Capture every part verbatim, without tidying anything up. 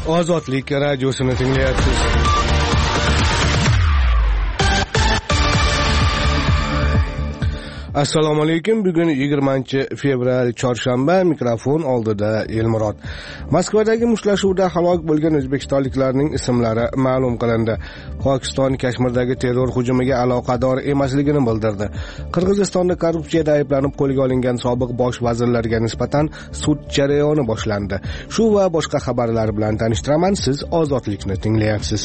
Ozodlik radiosini tinglayapsiz. Assalomu alaykum. Bugun yigirmanchi fevral chorshanba, mikrofon oldida Elmurod. Moskvadagi mushtlashuvda halok bo'lgan o'zbekistonliklarning ismlari ma'lum qilindi. Pokiston Kashmirdagi terror hujumiga aloqador emasligini bildirdi. Qirg'izistonda korrupsiyada ayblanib qo'lga olingan sobiq bosh vazirlarga nisbatan sud jarayoni boshlandi. Shu va boshqa xabarlar bilan tanishtiraman. Siz Ozodlikni tinglayapsiz.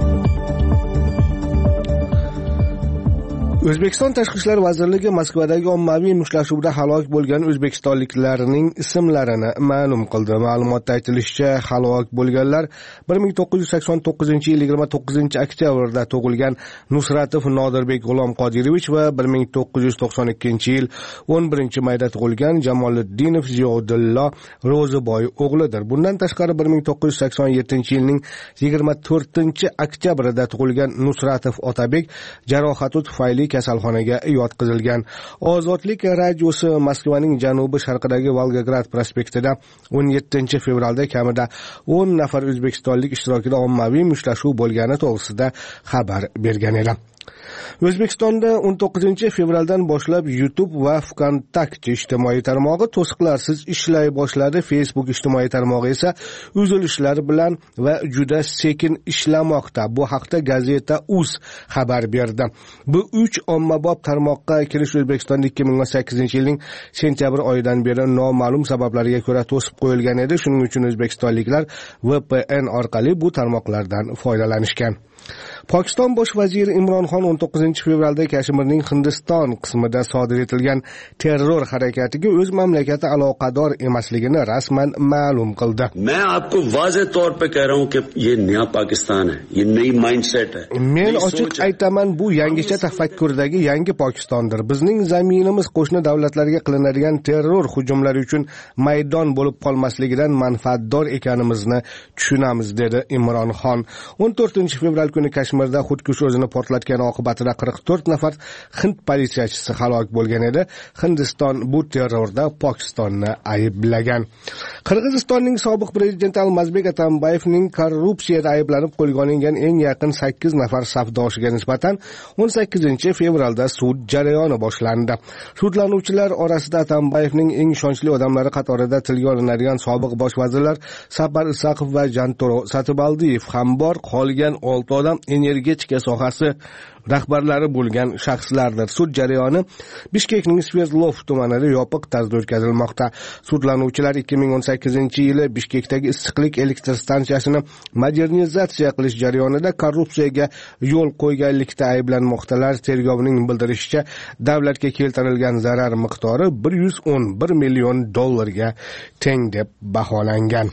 O'zbekiston Tashqi ishlar vazirligi Moskvadagi ommaviy mushtlashuvda halok bo'lgan o'zbekistonliklarning ismlarini ma'lum qildi. Ma'lumotda aytilishicha, halok bo'lganlar bir ming to'qqiz yuz sakson to'qqizinchi yil yigirma to'qqizinchi oktyabrda tug'ilgan Nusratov Nodirbek G'ulom Qodirovich va bir ming to'qqiz yuz to'qson ikkinchi yil o'n birinchi mayda tug'ilgan Jamoliddinov Ziyodullo Ro'ziboy o'g'lidir. Bundan tashqari bir ming to'qqiz yuz sakson yettinchi yilning yigirma to'rtinchi oktyabrida tug'ilgan Nusratov Otabek jarohati tufayli kasalxonaga yotqizilgan. Ozodlik radiosi Moskvaning janubi sharqidagi Volgograd prospektida o'n yettinchi fevralda kamida o'n nafar o'zbekistonlik ishtirokida ommaviy mushtlashuv bo'lgani to'g'risida xabar bergan edi. O'zbekistonda o'n to'qqizinchi fevraldan boshlab YouTube va VKontakte ijtimoiy tarmog'i to'siqlarsiz ishlay boshladi. Facebook ijtimoiy tarmog'i esa uzilishlar bilan va juda sekin ishlamoqda. Bu haqda gazeta uz xabar berdi. Bu uch ommabop tarmoqqa kirish O'zbekistonda ikki ming o'n sakkizinchi yilning sentyabr oyidan beri noma'lum sabablarga ko'ra to'sib qo'yilgan edi. Shuning uchun o'zbekistonliklar V P N orqali bu tarmoqlardan foydalanishgan. Pokiston bosh vaziri Imron Xon o'n to'qqizinchi fevralda Kashmirning Hindiston qismida sodir etilgan terror harakatiga o'z mamlakati aloqador emasligini rasman ma'lum qildi. Men आपको वाज़ेह तौर पे कह रहा हूं कि ये नया पाकिस्तान है, ये नई माइंडसेट है. Men ochiq aytaman, bu yangicha tafakkurdagi yangi Pokistondir. Bizning zaminimiz qo'shni davlatlarga qilinadigan terror hujumlari uchun maydon bo'lib qolmasligidan manfaatdor ekanimizni tushunamiz, dedi Imron Xon. o'n to'rtinchi fevral kuni Kashmirda xudkush o'zini portlatgan oqibatida qirq to'rt nafar Hind politsiyachisi halok bo'lgan edi. Hindiston bu terrorda Pokistonni ayblagan. Qirg'izistonning sobiq prezidenti Almazbek Atambayevning korrupsiyada ayblanib qo'lga olingan eng yaqin sakkiz nafar safdoshiga nisbatan o'n sakkizinchi fevralda sud jarayoni boshlandi. Sudlanuvchilar orasida Atambayevning eng ishonchli odamlari qatorida tilga olinadigan sobiq bosh vazirlar Sapar Isaqov va Jantoro Satibaldiyev ham bor. Qolgan olti odam energetika sohasi rahbarlari bo'lgan shaxslardir. Sud jarayoni Bishkekning Sverdlov tumanida yopiq tarzda o'tkazilmoqda. Sudlanuvchilar ikki ming o'n sakkizinchi yili Bishkekdagi issiqlik elektr stansiyasini modernizatsiya qilish jarayonida korrupsiyaga yo'l qo'yganlikda ayblanmoqdalar. Tergovning bildirishicha, davlatga keltirilgan zarar miqdori bir yuz o'n bir million dollarga teng deb baholangan.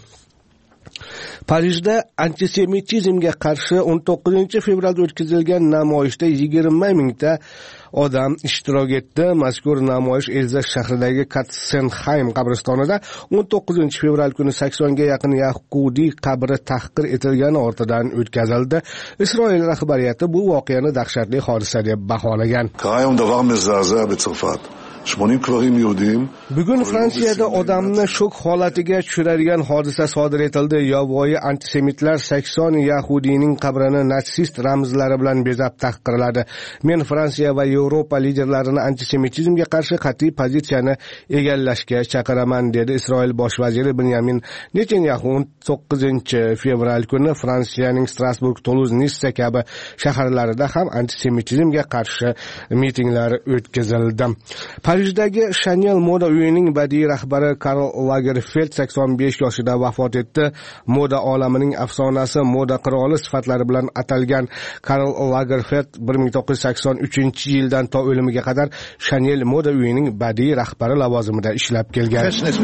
Parijda antisemitizmga qarshi o'n to'qqizinchi fevralda o'tkazilgan namoyishda yigirma mingta odam ishtirok etdi. Mazkur namoyish Elzas shahridagi Katsenheim qabristonida o'n to'qqizinchi fevral kuni saksonga yaqin yahudiy qabri tahqir etilgani ortidan o'tkazildi. Isroil rahbariyati bu voqeani dahshatli hodisa deb baholagan. Bugun Fransiyada odamni shok holatiga tushiradigan hodisa sodir etildi. Yovvoyi antisemitlar sakson yahudiyning qabrini natsist ramzlari bilan bezab tahqirladi. Men Fransiya va Yevropa liderlarini antisemitizmga qarshi qat'iy pozitsiyani egallashga chaqiraman, dedi Isroil bosh vaziri Benyamin Netanyahu. o'n to'qqizinchi fevral kuni Fransiyaning Strasburg, Toulouse, Nissa kabi shaharlarida ham antisemitizmga qarshi mitinglar o'tkazildi. Parijdagi Chanel moda uyining badiiy rahbari Karl Lagerfeld sakson besh yoshida vafot etdi. Moda olamining afsonasi, moda qiroli sifatlari bilan atalgan Karl Lagerfeld bir ming to'qqiz yuz sakson uchinchi yildan to o'limiga qadar Chanel moda uyining badiiy rahbari lavozimida ishlab kelgan.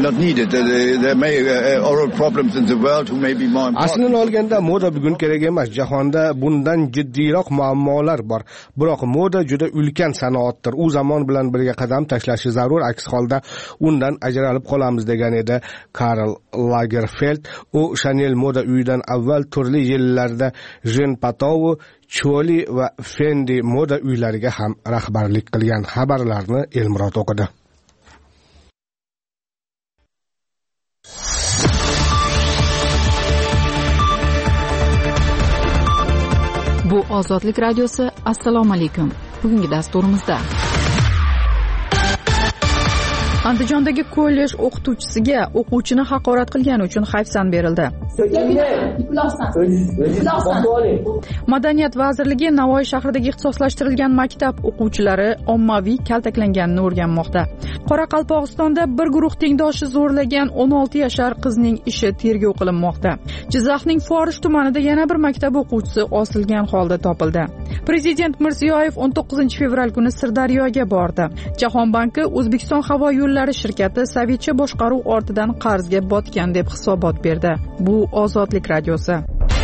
Aslini olganda moda bugun kerak emas. Jahonda bundan jiddiyroq muammolar bor. Biroq moda juda ulkan sanoatdir. U zamon bilan birga qadam tashlashi zarur, aks holda undan ajralib qolamiz, degan edi Karl Lagerfeld. U Chanel moda uyidan avval turli yillarda Jean Patou, Choli va Fendi moda uylariga ham rahbarlik qilgan. Xabarlarni Elmurod o'qidi. Ozodlik radiosi. Assalomu alaykum. Bugungi dasturimizda Andijondagi kollej o'qituvchisiga o'quvchini haqorat qilgani uchun hayfsan berildi. Madaniyat vazirligi Navoiy shahridagi ixtisoslashtirilgan maktab o'quvchilari ommaviy kaltaklanganini o'rganmoqda. Qoraqalpog'istonda bir guruh tengdoshi zo'rlagan o'n olti yashar qizning ishi tergov qilinmoqda. Jizzaxning Forish tumanida yana bir maktab o'quvchisi osilgan holda topildi. Prezident Mirziyoyev o'n to'qqizinchi fevral kuni Sirdaryoga bordi. Jahon banki O'zbekiston havo yo'llari shirkati sovetcha boshqaruv ortidan qarzga botgan deb hisobot berdi. Bu Ozodlik radiosi.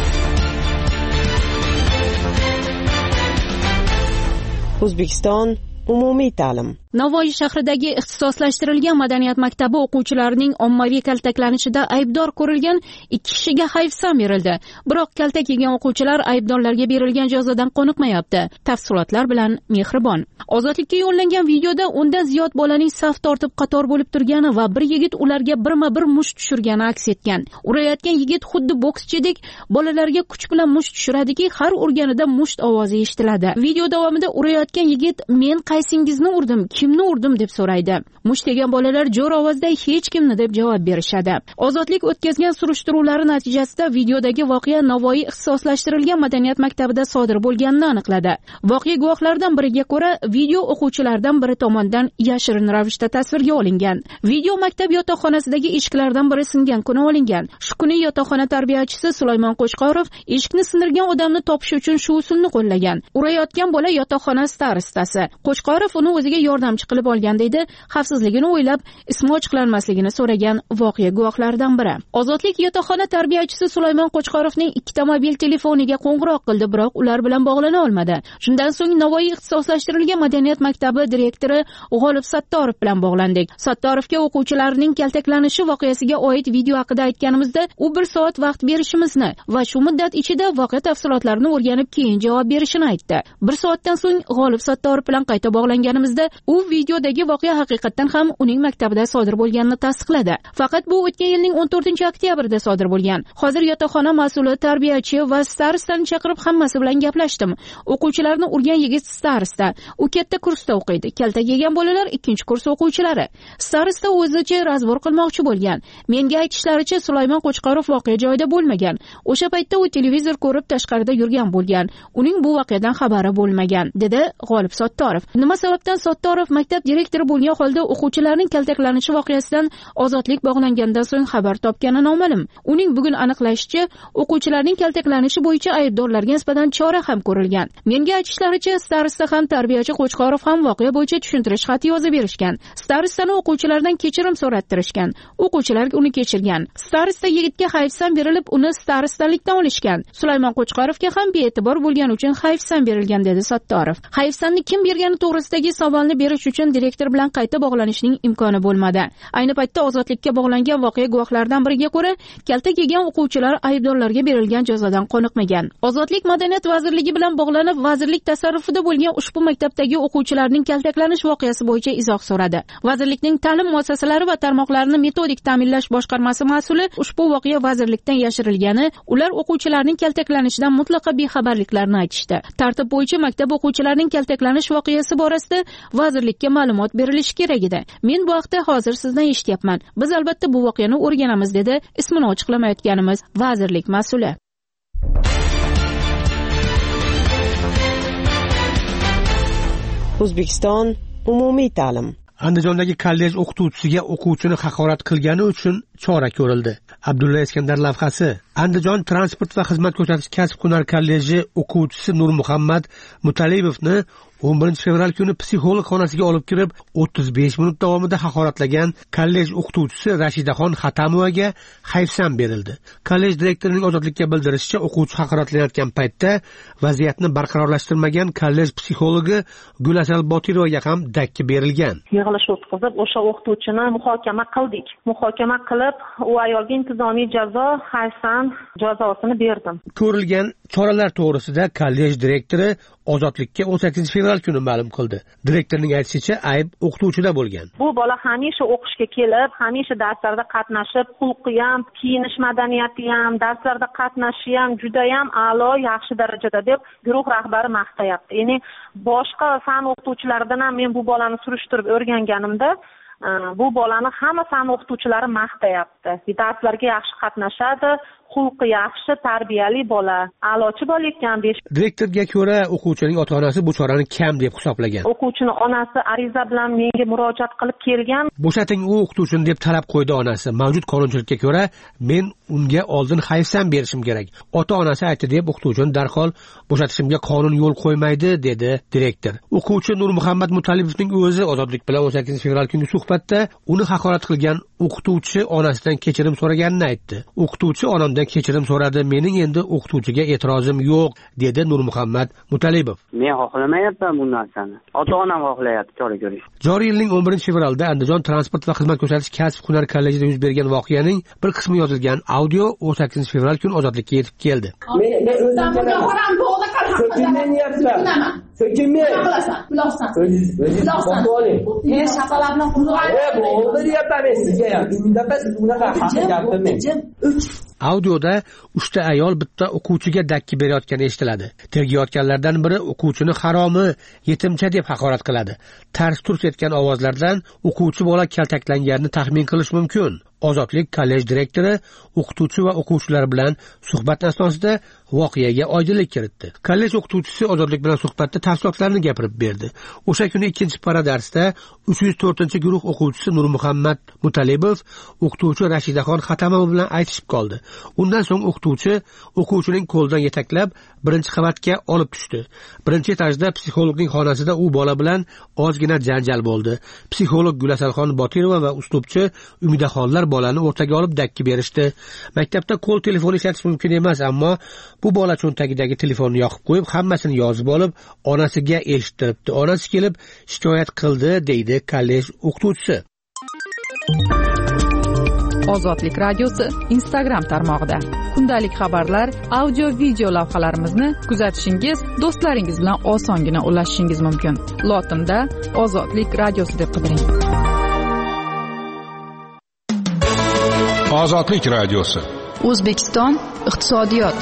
O'zbekiston umumiy ta'lim. Navoiy shahridagi ixtisoslashtirilgan madaniyat maktabi o'quvchilarining ommaviy kaltaklanishida aybdor ko'rilgan ikki kishiga hayfsan berildi. Biroq kaltak yegan o'quvchilar aybdorlarga berilgan jazodan qoniqmayapti. Tafsilotlar bilan Mehribon. Ozodlikka yo'llangan videoda o'ndan ziyod bolaning saf tortib qator bo'lib turgani va bir yigit ularga birma-bir musht tushirgani aks etgan. Urayotgan yigit xuddi bokschidek bolalarga kuch bilan musht tushiradiki, har urganida musht ovozi eshitiladi. Video davomida urayotgan yigit "Men qaysingizni urdim? Kimni urdim?" deb so'raydi. Musht degan bolalar jo'r ovozda "Hech kimni" deb javob berishadi. Ozodlik o'tkazgan surishtiruvlari natijasida videodagi voqea Navoiy ixtisoslashtirilgan madaniyat maktabida sodir bo'lganini aniqladi. Voqea guvohlaridan biriga ko'ra, video o'quvchilardan biri tomonidan yashirin ravishda tasvirga olingan. Video maktab yotoqxonasidagi eshiklardan biri singan kuni olingan. Shu kuni yotoqxona tarbiyachisi Sulaymon Qo'chqorov eshikni sindirgan odamni topish uchun shu usulni qo'llagan. Urayotgan bola yotoqxona starostasi. Qo'chqorov uni o'ziga yordamchi qilib olgan deydi, xavfsizligini o'ylab ismi ochiqlanmasligini so'ragan voqea guvohlaridan biri. Ozodlik yotoqxona tarbiyachisi Sulaymon Qo'chqorovning ikkita mobil telefoniga qo'ng'iroq qildi, biroq ular bilan bog'lana olmadi. Shundan so'ng Navoiy ixtisoslashtirilgan madaniyat maktabi direktori G'olib Sattorov bilan bog'landik. Sattorovga o'quvchilarning kaltaklanishi voqeasiga oid video haqida aytganimizda, u bir soat vaqt berishimizni va shu muddat ichida voqea tafsilotlarini o'rganib keyin javob berishini aytdi. Bir soatdan so'ng G'olib Sattorov bilan qayta bog'langanimizda u videodagi voqea haqiqatan ham uning maktabida sodir bo'lganini tasdiqladi. Faqat bu o'tgan yilning o'n to'rtinchi oktyabrida sodir bo'lgan. Hozir yotoqxona mas'uli, tarbiyachi va starostani chaqirib hammasi bilan gaplashdim. O'quvchilarni urgan yigit starosta. U katta kursda o'qiydi. Kaltak yegan bolalar ikkinchi kurs o'quvchilari. Starosta o'zicha razbor qilmoqchi bo'lgan. Menga aytishlaricha Sulaymon Qo'chqorov voqea joyida bo'lmagan. O'sha paytda u televizor ko'rib tashqarida yurgan bo'lgan. Uning bu voqeadan xabari bo'lmagan, dedi G'olib Sattorov. Nima sababdan Sattorov maktab direktori bo'lgan holda o'quvchilarning kaltaklanishi voqeasidan Ozodlik bog'langandan so'ng xabar topgani noma'lum. Uning bugun aniqlashicha, o'quvchilarning kaltaklanishi bo'yicha aybdorlarga nisbatan chora ham ko'rilgan. Menga aytishlaricha, starosta ham tarbiyachi Qo'chqorov ham voqea bo'yicha tushuntirish xati yozib berishgan. Starostani o'quvchilardan kechirim so'rattirishgan. O'quvchilar uni kechirgan. Starosta yigitga hayfsan berilib, uni starostalikdan olishgan. Sulaymon Qo'chqorovga ham bee'tibor bo'lgani uchun hayfsan berilgan, dedi Sattorov. Hayfsanni kim bergani to'g'risidagi savolni berish uchun direktor bilan qayta bog'lanishning imkoni bo'lmadi. Ayni paytda Ozodlikka bog'langan voqea guvohlaridan biriga ko'ra, kaltak yegan o'quvchilar aybdorlarga berilgan jazodan qoniqmagan. Ozodlik Madaniyat vazirligi bilan bog'lanib, vazirlik tasarrufida bo'lgan ushbu maktabdagi o'quvchilarning kaltaklanish voqeasi bo'yicha izoh so'radi. Vazirlikning ta'lim muassasalari va tarmoqlarini metodik ta'minlash boshqarmasi mas'uli ushbu voqea vazirlikdan yashirilgani, ular o'quvchilarning kaltaklanishidan mutlaqo bexabarliklarini aytishdi. Tartib bo'yicha maktab o'quvchilarining kaltaklanish voqeasi borasida vazirlikka ma'lumot berilishi kerak edi. Men bu haqda hozir sizdan eshityapman. Biz albatta bu voqeani o'rganamiz, dedi ismini ochiqlamayotganimiz vazirlik mas'uli. O'zbekiston umumiy ta'lim. Andijondagi kollej o'qituvchisiga o'quvchini haqorat qilgani uchun chora ko'rildi. Abdulla Iskandar lavhasi. Andijon transport va xizmat ko'rsatish kasb-hunar kolleji o'quvchisi Nurmuhammad Mutalibovni o'n birinchi fevral kuni psixolog xonasiga olib kirib, o'ttiz besh minut davomida haqoratlagan kollej o'qituvchisi Rashidaxon Xatamovaga hayfsan berildi. Kollej direktorining Ozodlikka bildirishicha, o'quvchi haqoratlanayotgan paytda vaziyatni barqarorlashtirmagan kollej psixologi Gulasal Botirovaga ham dakki berilgan. Yig'ilish o'tkazib, o'sha o'qituvchini muhokama qildik. Muhokama qilib, u ayolga intizomiy jazo, hayfsan jazosini berdim. Ko'rilgan choralar to'g'risida kollej direktori Ozodlikka o'n sakkizinchi fevral fevral kuni ma'lum qildi. Direktorning aytishicha, ayb o'qituvchida bo'lgan. Bu bola hamisha o'qishga kelib, hamisha darslarda qatnashib, xulqi ham, kiyinish madaniyati ham, darslarda qatnashishi ham juda ham a'lo, yaxshi darajada deb guruh rahbari maqtayapti. Ya'ni boshqa fan o'qituvchilaridan ham men bu bolani surishtirib o'rganganimda, bu bolani hamma fan o'qituvchilari maqtayapti. Darslarga yaxshi qatnashadi, xulqi yaxshi, tarbiyali bola, a'lochi bola ekan. Direktorga ko'ra, o'quvchining ota-onasi bu chorani kam deb hisoblagan. O'quvchining onasi ariza bilan menga murojaat qilib kelgan. Bo'shating u o'qituvchini deb talab qo'ydi onasi. Mavjud qonunchilikka ko'ra, men unga oldin hayfsan berishim kerak. Ota-onasi aytdi deb o'qituvchini darhol bo'shatishimga qonun yo'l qo'ymaydi, dedi direktor. O'quvchi Nurmuhammad Mutalibovning o'zi Ozodlik bilan o'n sakkizinchi fevral kuni suhbatda uni haqorat qilgan o'qituvchi onasidan kechirim so'raganini aytdi. O'qituvchi onamdan kechirim so'radi, mening endi o'qituvchiga e'tirozim yo'q, dedi Nurmuhammad Mutalibov. Men xohlamayapman bu narsani. Ota-onam xohlayapti, chora ko'rish. Joriy yilning o'n birinchi fevralda Andijon transport va xizmat ko'rsatish kasb-hunar kollejida yuz bergan voqeaning bir qismi yozilgan audio o'n sakkizinchi fevral kuni Ozodlikka yetib keldi. Men men o'zim qo'ram to'g'ri qarab. So'kinmayapsan. So'kinmay. Bilasan. Bilasan. Men shapalab bilan qurg'an. E, bo'ldi deyapman sizga ham. Unda siz unaqa haqi gapirmang. Audioda uchta ayol bitta o'quvchiga dakki berayotgani eshitiladi. Tergayotganlardan biri o'quvchini haromi, yetimcha deb haqorat qiladi. Tars-turs etgan ovozlardan o'quvchi bola kaltaklanganini taxmin qilish mumkin. Ozodlik kollej direktori o'qituvchi va o'quvchilar bilan suhbat asnosida voqeaga oydinlik kiritdi. Kollej o'qituvchisi Ozodlik bilan suhbatda tafsilotlarni gapirib berdi. O'sha kuni ikkinchi para darsda uch yuz to'rtinchi guruh o'quvchisi Nurmuhammad Mutalibov o'qituvchi Rashidaxon Xatamova bilan aytishib qoldi. Undan so'ng o'qituvchi o'quvchining qo'lidan yetaklab birinchi qavatga olib tushdi. Birinchi etajda psixologning xonasida u bola bilan ozgina janjal bo'ldi. Psixolog Gulasalxon Botirova va uslubchi Umidaxonlar bolani o'rtaga olib dakki berishdi. Maktabda qo'l telefoni ishlatish mumkin emas, ammo bu bola cho'ntagidagi telefonni yoqib qo'yib, hammasini yozib olib, onasiga eshittiribdi. Onasi kelib shikoyat qildi, deydi kollej o'qituvchisi. Ozodlik radiosi Instagram tarmog'ida kundalik xabarlar, audio, video lavhalarimizni kuzatishingiz, do'stlaringiz bilan osongina ulashishingiz mumkin. Lotinda Ozodlik radiosi deb qidiring. Ozodlik radiosi. O'zbekiston iqtisodiyot.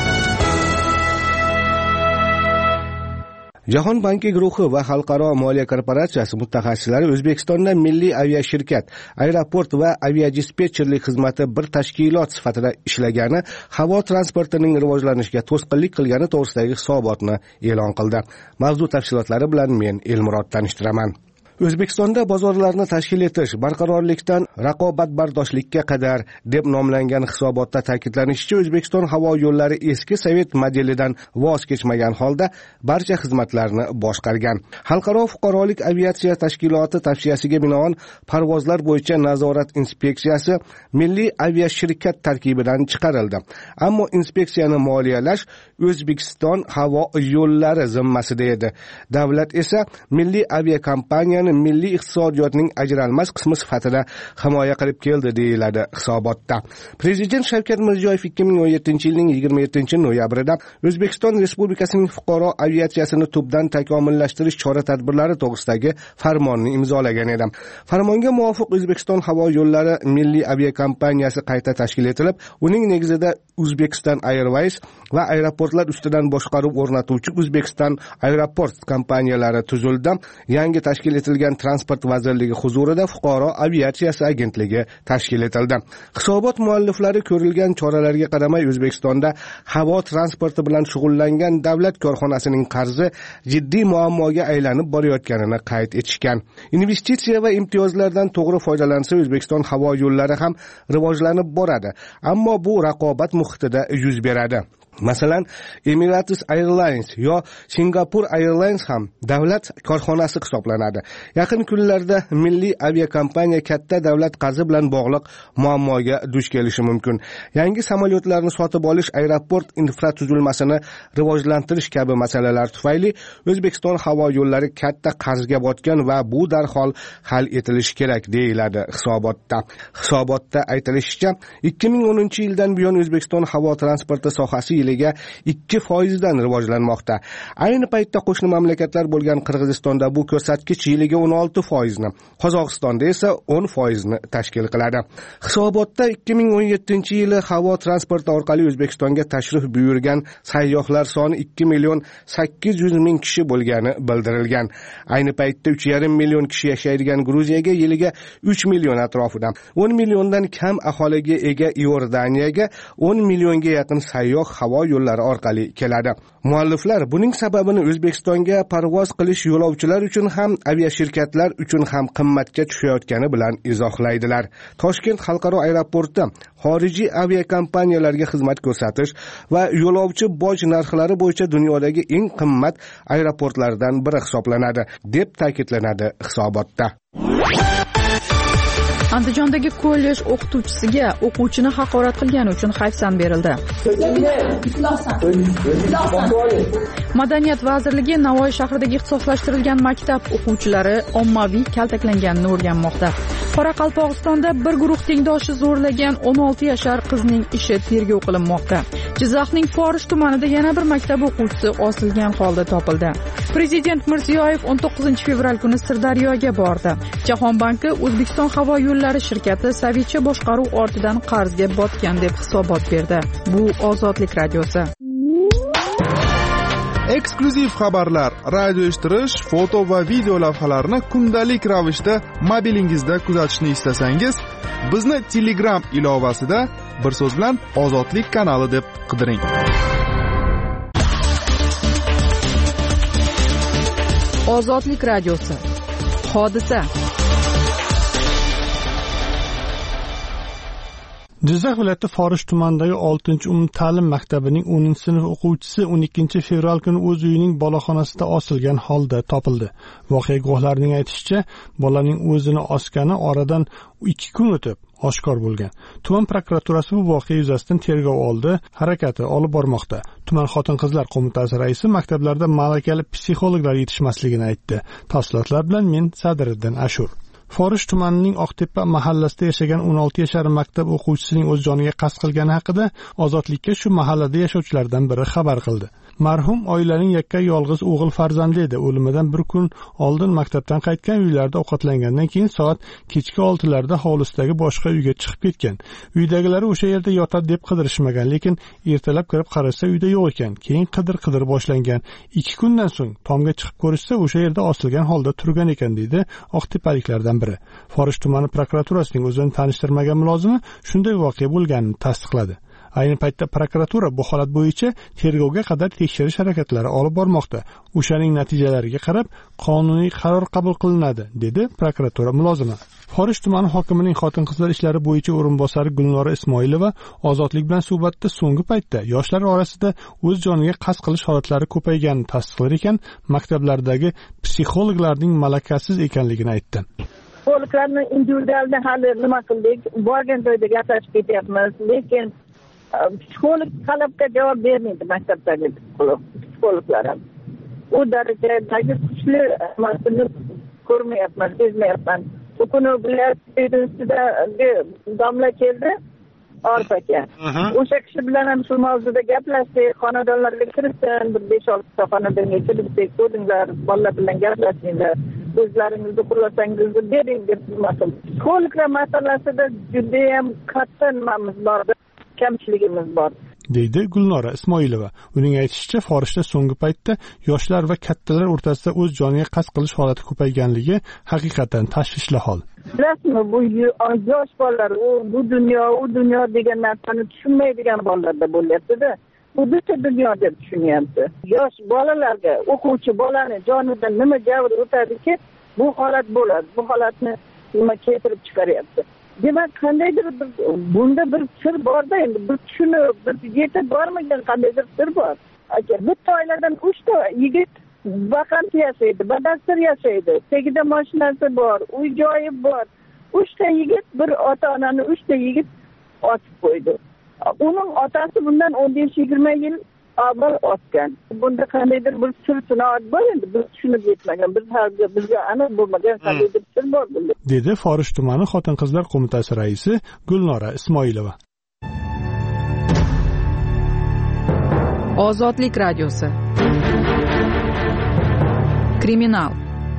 Jahon banki guruhi va Xalqaro moliya korporatsiyasi mutaxassislari O'zbekistonda milliy aviashirkat, aeroport va aviadispetcherlik xizmati bir tashkilot sifatida ishlagani, havo transportining rivojlanishiga to'sqinlik qilgani to'g'risidagi hisobotni e'lon qildi. Mavzu tafsilotlari bilan men Elmurod tanishtiraman. O'zbekistonda bozorlarni tashkil etish barqarorlikdan raqobatbardoshlikka qadar deb nomlangan hisobotda ta'kidlanishicha, O'zbekiston havo yo'llari eski sovet modelidan voz kechmagan holda barcha xizmatlarni boshqargan. Xalqaro fuqarolik aviatsiya tashkiloti tavsiyasiga binoan parvozlar bo'yicha nazorat inspeksiyasi milliy aviashirkat tarkibidan chiqarildi. Ammo inspeksiyani moliyalash O'zbekiston havo yo'llari zimmasida edi. Davlat esa milliy aviakompaniyani milliy iqtisodiyotning ajralmas qismi sifatida himoya qilib keldi, deyiladi hisobotda. Prezident Shavkat Mirziyoyev ikki ming o'n yettinchi yilning yigirma yettinchi noyabrida O'zbekiston Respublikasining fuqaro aviatsiyasini tubdan takomillashtirish chora-tadbirlari to'g'risidagi farmonni imzolagan edi. Farmonga muvofiq O'zbekiston havo yo'llari milliy aviakompaniyasi qayta tashkil etilib, uning negizida Uzbekistan Airways va aeroportlar ustidan boshqaruv o'rnatuvchi Uzbekistan Aeroport kompaniyalari tuzildi. Yangi tashkil etilgan Transport vazirligi huzurida fuqaro aviatsiyasi agentligi tashkil etildi. Hisobot mualliflari ko'rilgan choralarga qaramay O'zbekistonda havo transporti bilan shug'ullangan davlat korxonasining qarzi jiddiy muammoga aylanib borayotganini qayd etishgan. Investitsiya va imtiyozlardan to'g'ri foydalansa O'zbekiston havo yo'llari ham rivojlanib boradi, ammo bu raqobat muhitida yuz beradi. Masalan, Emirates Airlines yo Singapore Airlines ham davlat korxonasi hisoblanadi. Yaqin kunlarda milliy aviakompaniya katta davlat qarzi bilan bog'liq muammoga duch kelishi mumkin. Yangi samolyotlarni sotib olish, aeroport infratuzilmasini rivojlantirish kabi masalalar tufayli O'zbekiston havo yo'llari katta qarzga botgan va bu darhol hal etilishi kerak, deyiladi hisobotda. Hisobotda aytilishicha, ikki ming o'ninchi yildan buyon O'zbekiston havo transporti sohasi yiliga ikki foizdan rivojlanmoqda. Ayni paytda qo'shni mamlakatlar bo'lgan Qirg'izistonda bu ko'rsatkich yiliga o'n olti foizni, Qozog'istonda esa o'n foizni tashkil qiladi. Hisobotda ikki ming o'n yettinchi yili havo transporti orqali O'zbekistonga tashrif buyurgan sayyohlar soni ikki million sakkiz yuz ming kishi bo'lgani bildirilgan. Ayni paytda uch yarim million kishi yashaydigan Gruziyaga yiliga uch million atrofida, o'n milliondan kam aholiga ega Iordaniyaga o'n millionga yaqin sayyoh havo yo'llari orqali keladi. Mualliflar buning sababini O'zbekistonga parvoz qilish yo'lovchilar uchun ham, aviashirkatlar uchun ham qimmatga tushayotgani bilan izohlaydilar. Toshkent xalqaro aeroporti xorijiy aviakompaniyalarga xizmat ko'rsatish va yo'lovchi boj narxlari bo'yicha dunyodagi eng qimmat aeroportlardan biri hisoblanadi, deb ta'kidlanadi hisobotda. Andijondagi kollej o'qituvchisiga o'quvchini haqorat qilgani uchun hayfsan berildi. Madaniyat vazirligi Navoiy shahridagi ixtisoslashtirilgan maktab o'quvchilari ommaviy kaltaklanganini o'rganmoqda. Qoraqalpog'istonda bir guruh tengdoshi zo'rlagan o'n olti yashar qizning ishi tergov qilinmoqda. Jizzaxning Forish tumanida yana bir maktab o'quvchisi osilgan holda topildi. Prezident Mirziyoyev o'n to'qqizinchi fevral kuni Sirdaryoga bordi. Jahon banki O'zbekiston havo yo'llari shirkati Savicha boshqaruv ortidan qarzga botgan deb hisobot berdi. Bu Ozodlik radiosi. Eksklyuziv xabarlar, radio eshittirish, foto va video lavhalarni kundalik ravishda mobilingizda kuzatishni istasangiz, bizni Telegram ilovasida bir so'z bilan Ozodlik kanali deb qidiring. Ozodlik radiosi. Hodisa. Jizzax viloyati Forish tumanidagi oltinchi umumta'lim maktabining o'ninchi sinf o'quvchisi o'n ikkinchi fevral kuni o'z uyining boloxonasida osilgan holda topildi. Voqea guvohlarining aytishicha, bolaning o'zini osgani oradan ikki kun o'tib oshkor bo'lgan. Tuman prokuraturasi bu voqea yuzasidan tergov oldi, harakati olib bormoqda. Tuman xotin-qizlar qo'mitasi raisi maktablarda malakali psixologlar yetishmasligini aytdi. Tafsilotlar bilan men Sadiriddin Ashur. Forish tumanining Oqtepa mahallasida yashagan o'n olti yashar maktab o'quvchisining o'z joniga qasd qilgani haqida Ozodlikka shu mahallada yashovchilardan biri xabar qildi. Marhum oilaning yakka yolg'iz o'g'il farzandli edi. O'limidan bir kun oldin maktabdan qaytgan, uylarida ovqatlangandan keyin soat kechki oltilarda hovlisidagi boshqa uyga chiqib ketgan. Uydagilar o'sha yerda yotadi deb qidirishmagan, lekin ertalab kirib qarasa uyda yo'q ekan. Keyin qidir-qidir boshlangan. ikki kundan so'ng tomga chiqib ko'rishsa o'sha yerda osilgan holda turgan ekan, deydi Oqtepaliklardan biri. Forish tumani prokuraturasining o'zini tanishtirmagan mulozimi shunday voqea bo'lganini tasdiqladi. Ayni paytda prokuratura bu holat bo'yicha tergovga qadar tekshirish harakatlari olib bormoqda. O'shaning natijalariga qarab qonuniy qaror qabul qilinadi, dedi prokuratura mulozimi. Forish tumani hokimining xotin-qizlar ishlari bo'yicha o'rinbosari Gulnora Ismoilova Ozodlik bilan suhbatda so'nggi paytda yoshlar orasida o'z joniga qasd qilish holatlari ko'payganini tasdiqlar ekan, maktablardagi psixologlarning malakasiz ekanligini aytdi. Psixologlarni individualda hali nima qildik, borgan joyda gaplashib ketyapmiz, lekin psixolog talabga javob bermaydi maktabdagi psixologlar ham. U darajadagi kuchli emasini ko'rmayapman, sezmayapman. Bu kuni viloyatida domla keldi, Orif aka. O'sha kishi bilan ham shu mavzuda gaplashdik, xonadonlarga kirishsin, bir besh olti xonadonga kirishdik, ko'ringlar, bolalar bilan gaplashinglar, o'zlaringizni qurlasangizni bering deb nima-qildi. Psixologlar masalasida juda ham katta nimamiz bor, kamchiligimiz bor, deydi Gulnora Ismoilova. Uning aytishicha, Forishda so'nggi paytda yoshlar va kattalar o'rtasida o'z joniga qasd qilish holati ko'payganligi haqiqatan tashvishli hol. Bilasizmi, bu yosh bolalar, u bu dunyo, u dunyo degan narsani tushunmaydigan bolalarda bo'lyapti-da. Bu butun dunyo deb tushunyapti. Yosh bolalarga, o'quvchi bolani jonidan nima javr o'tadiki, bu holat bo'ladi. Bu holatni nima keltirib chiqaryapti. Demak, qandaydir bir bunda bir sir bor-da, endi bir tushunib, bir yetib bormagan qandaydir sir bor. Aka, bitta oiladan uchta yigit vaqant yashaydi, badastir yashaydi. Tegida mashinasi bor, uy joyi bor. uchta yigit, bir ota-onani uchta yigit otib qo'ydi. Uning otasi bundan o'n besh yigirma yil avval otgan. Bunda qandaydir bir sir sinoat bor, endi biz tushunib yetmagan, biz hozir bizga aniq bo'lmagan qandaydir sir bor bunda, dedi Forish tumani xotin-qizlar qo'mitasi raisi Gulnora Ismoilova. Ozodlik radiosi. Kriminal.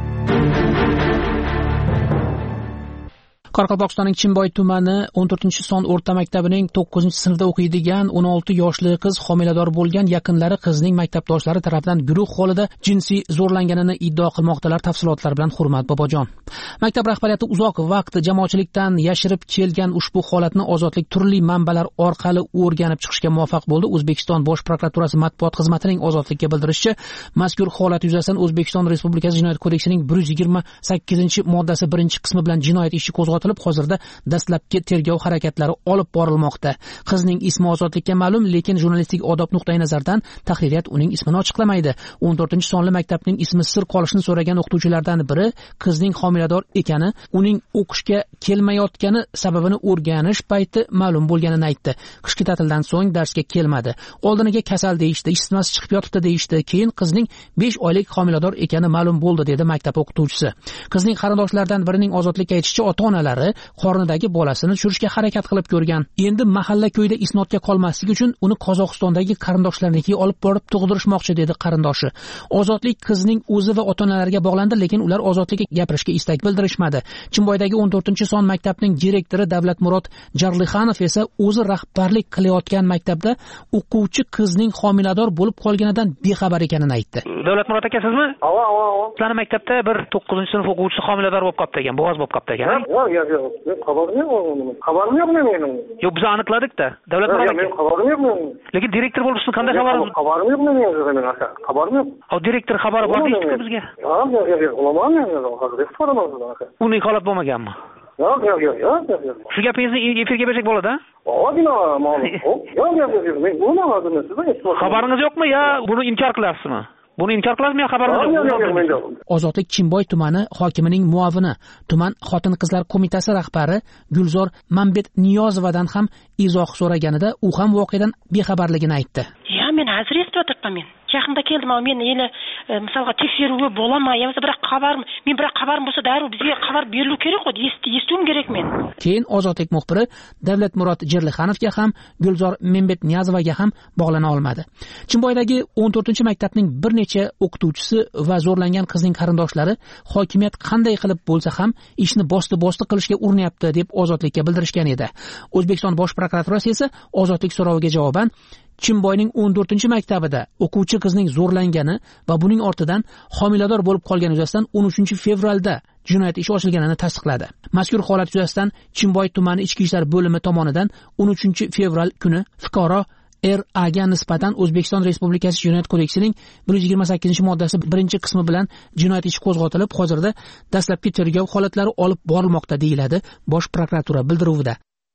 Qoraqalpog'istonning Chimboy tumani o'n to'rtinchi son o'rta maktabining to'qqizinchi sinfda o'qiydigan o'n olti yoshli qiz homilador bo'lgan, yaqinlari qizning maktabdoshlari tomonidan guruh holida jinsiy zo'rlanganini iddao qilmoqdalar. Tafsilotlar bilan Hurmat Bobojon. Maktab rahbariyati uzoq vaqt jamoatchilikdan yashirib kelgan ushbu holatni Ozodlik turli manbalar orqali o'rganib chiqishga muvaffaq bo'ldi. O'zbekiston Bosh prokuraturasi matbuot xizmatining Ozodlikka bildirishicha, mazkur holat yuzasidan O'zbekiston Respublikasi Jinoyat kodeksining bir yuz yigirma sakkizinchi moddasi birinchi qismi bilan jinoyat ishi qo'zg'atilib, hozirda dastlabki tergov harakatlari olib borilmoqda. Qizning ismi Ozodlikka ma'lum, lekin jurnalistik odob nuqtai nazaridan tahririyat uning ismini ochiqlamaydi. o'n to'rtinchi sonli maktabning ismi sir qolishini so'ragan o'qituvchilardan biri qizning homilador ekani, uning o'qishga kelmayotgani sababini o'rganish payti ma'lum bo'lganini aytdi. Qishki ta'tildan so'ng darsga kelmadi. Oldiniga kasal deyishdi, isitmasi chiqib yotibdi deyishdi. Keyin qizning besh oylik homilador ekani ma'lum bo'ldi, dedi maktab o'qituvchisi. Qizning qarindoshlaridan birining Ozodlikka aytishicha, ota-onalari qornidagi bolasini tushirishga harakat qilib ko'rgan. Endi mahalla ko'yda isnodga qolmaslik uchun uni Qozog'istondagi qarindoshlarinikiga olib borib tug'dirishmoqchi, dedi qarindoshi. Ozodlik qizning o'zi va ota-onalariga bog'landi, lekin ular Ozodlikka gapirishga istak bildirishmadi. Chimboydagi o'n to'rtinchi son maktabning direktori Davlatmurod Jarlixanov esa o'zi rahbarlik qilayotgan maktabda o'quvchi qizning homilador bo'lib qolganidan bexabar ekanini aytdi. Davlatmurod aka, sizmi? Ava, ava, ava. Sizlarning maktabda bir to'qqizinchi sinf o'quvchisi homilador bo'lib qolibdi ekan, bo'g'oz bo'lib qolibdi ekan. Yo'q, yo'q, yo'q. Xabarim yo'q uni. Xabarim yo'q mening. Yo'q, biz aniqladik-da. Davlatmurod aka. Men xabarim yo'q mening. Lekin direktor bo'lishni qanday xabaringiz? Xabarim yo'q mening o'zimning aka. Xabarim yo'q. O direktor xabari bor deydi bizga. Yo'q, yo'q, yo'q. Olaman men hozir ifodaman aka. Uning holat bo'lmaganmi? Yo'q, yo'q, yo'q, yo'q, yo'q. Shu gapingizni efirga bersak bo'ladi-a? Odina, ma'lum. Yo'q, yo'q, yo'q. Men buni hozir sizga xabaringiz yo'qmi yo buni inkor qilasizmi? Buni inkor qilasizmi yo xabaringiz yo'q? Ozodlik Chimboy tumani hokimining muavini, tuman xotin-qizlar qo'mitasi rahbari Gulzor Mambetniyozovadan ham izoh so'raganida u ham voqeadan bexabarligini aytdi. Ya, men hozir eshitib o'tiribman. Yaqinda keldim, men yana misalga tekshiruvi bo'laman, yo'qsa bir xabarim, men bir xabarim bo'lsa darrov bizga xabar berilib kerak-ku, eshitishim kerak men. Keyin Ozodlik muxbiri Davlatmurod Jarlixanovga ham, Gulzor Mambetniyozovaga ham bog'lana olmadi. Chimboydagi o'n to'rtinchi maktabning bir necha o'qituvchisi va zo'rlangan qizning qarindoshlari hokimiyat qanday qilib bo'lsa ham ishni bosti-bosti qilishga urinyapti deb Ozodlikka bildirishgan edi. O'zbekiston Bosh prokuraturasi esa Ozodlik so'roviga javoban Chimboyning o'n to'rtinchi maktabida o'quvchi qizning zo'rlangani va buning ortidan homilador bo'lib qolgani yuzasidan o'n uchinchi fevralda jinoyat ishi ochilganini tasdiqladi. Mazkur holat yuzasidan Chimboy tumani ichki ishlar bo'limi tomonidan o'n uchinchi fevral kuni fuqaro R A ga nisbatan O'zbekiston Respublikasi Jinoyat kodeksining bir yuz yigirma sakkizinchi moddasi birinchi qismi bilan jinoyat ishi qo'zg'atilib, hozirda dastlabki tergov holatlari olib borilmoqda, deyiladi Bosh prokuratura bildiruvida.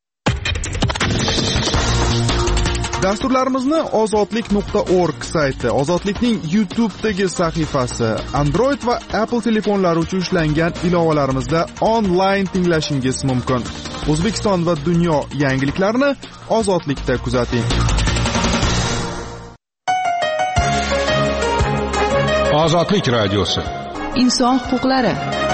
Dasturlarimizni ozodlik nuqta org sayti, Ozodlikning YouTube'dagi sahifasi, Android va Apple telefonlari uchun ishlangan ilovalarimizda onlayn tinglashingiz mumkin. O'zbekiston va dunyo yangiliklarini Ozodlikda kuzating. Ozodlik radiosi. Inson huquqlari.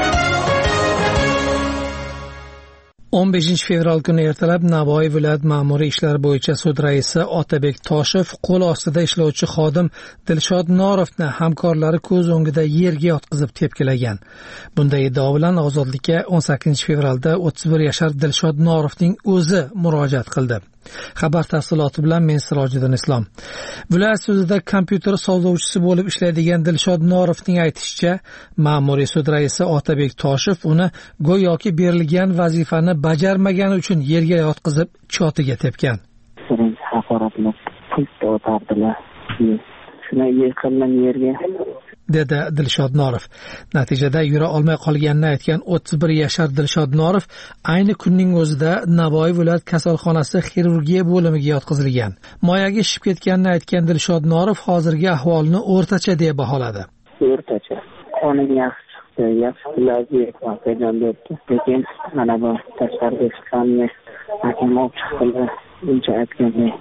o'n beshinchi fevral kuni ertalab Navoiy viloyat ma'muriy ishlar bo'yicha sud raisi Otabek Toshev qo'l ostida ishlovchi xodim Dilshod Norovni hamkorlari ko'z o'ngida yerga yotqizib tepkilagan. Bunday iddao bilan Ozodlikka o'n sakkizinchi fevralda o'ttiz bir yashar Dilshod Norovning o'zi murojaat qildi. Xabar tafsiloti bilan men Sirojiddin Islom. Viloyat sudida kompyuter sozlovchisi bo'lib ishlaydigan Dilshod Norovning aytishicha, ma'muriy sud raisi Otabek Toshev uni go'yoki berilgan vazifani bajarmagani uchun yerga yotqizib chotiga tepgan. Birinchi haqoratlab pultda o'tardilar. Shuna yiqildim yerga, dedi Dilshod Norov. Natijada yura olmay qolganini aytgan o'ttiz bir yashar Dilshod Norov ayni kunning o'zida Navoiy viloyat kasalxonasi xirurgiya bo'limiga yotqizilgan. Moyaga shishib ketganini aytgan Dilshod Norov hozirgi ahvolini o'rtacha deb baholadi. O'rtacha. Qoning yaxshi chiqdi, yaxshi vaziyat paydo bo'ldi. Lekin mana bu tashqariga chiqqanni hakim olib chiqdilar. Buncha aytgandek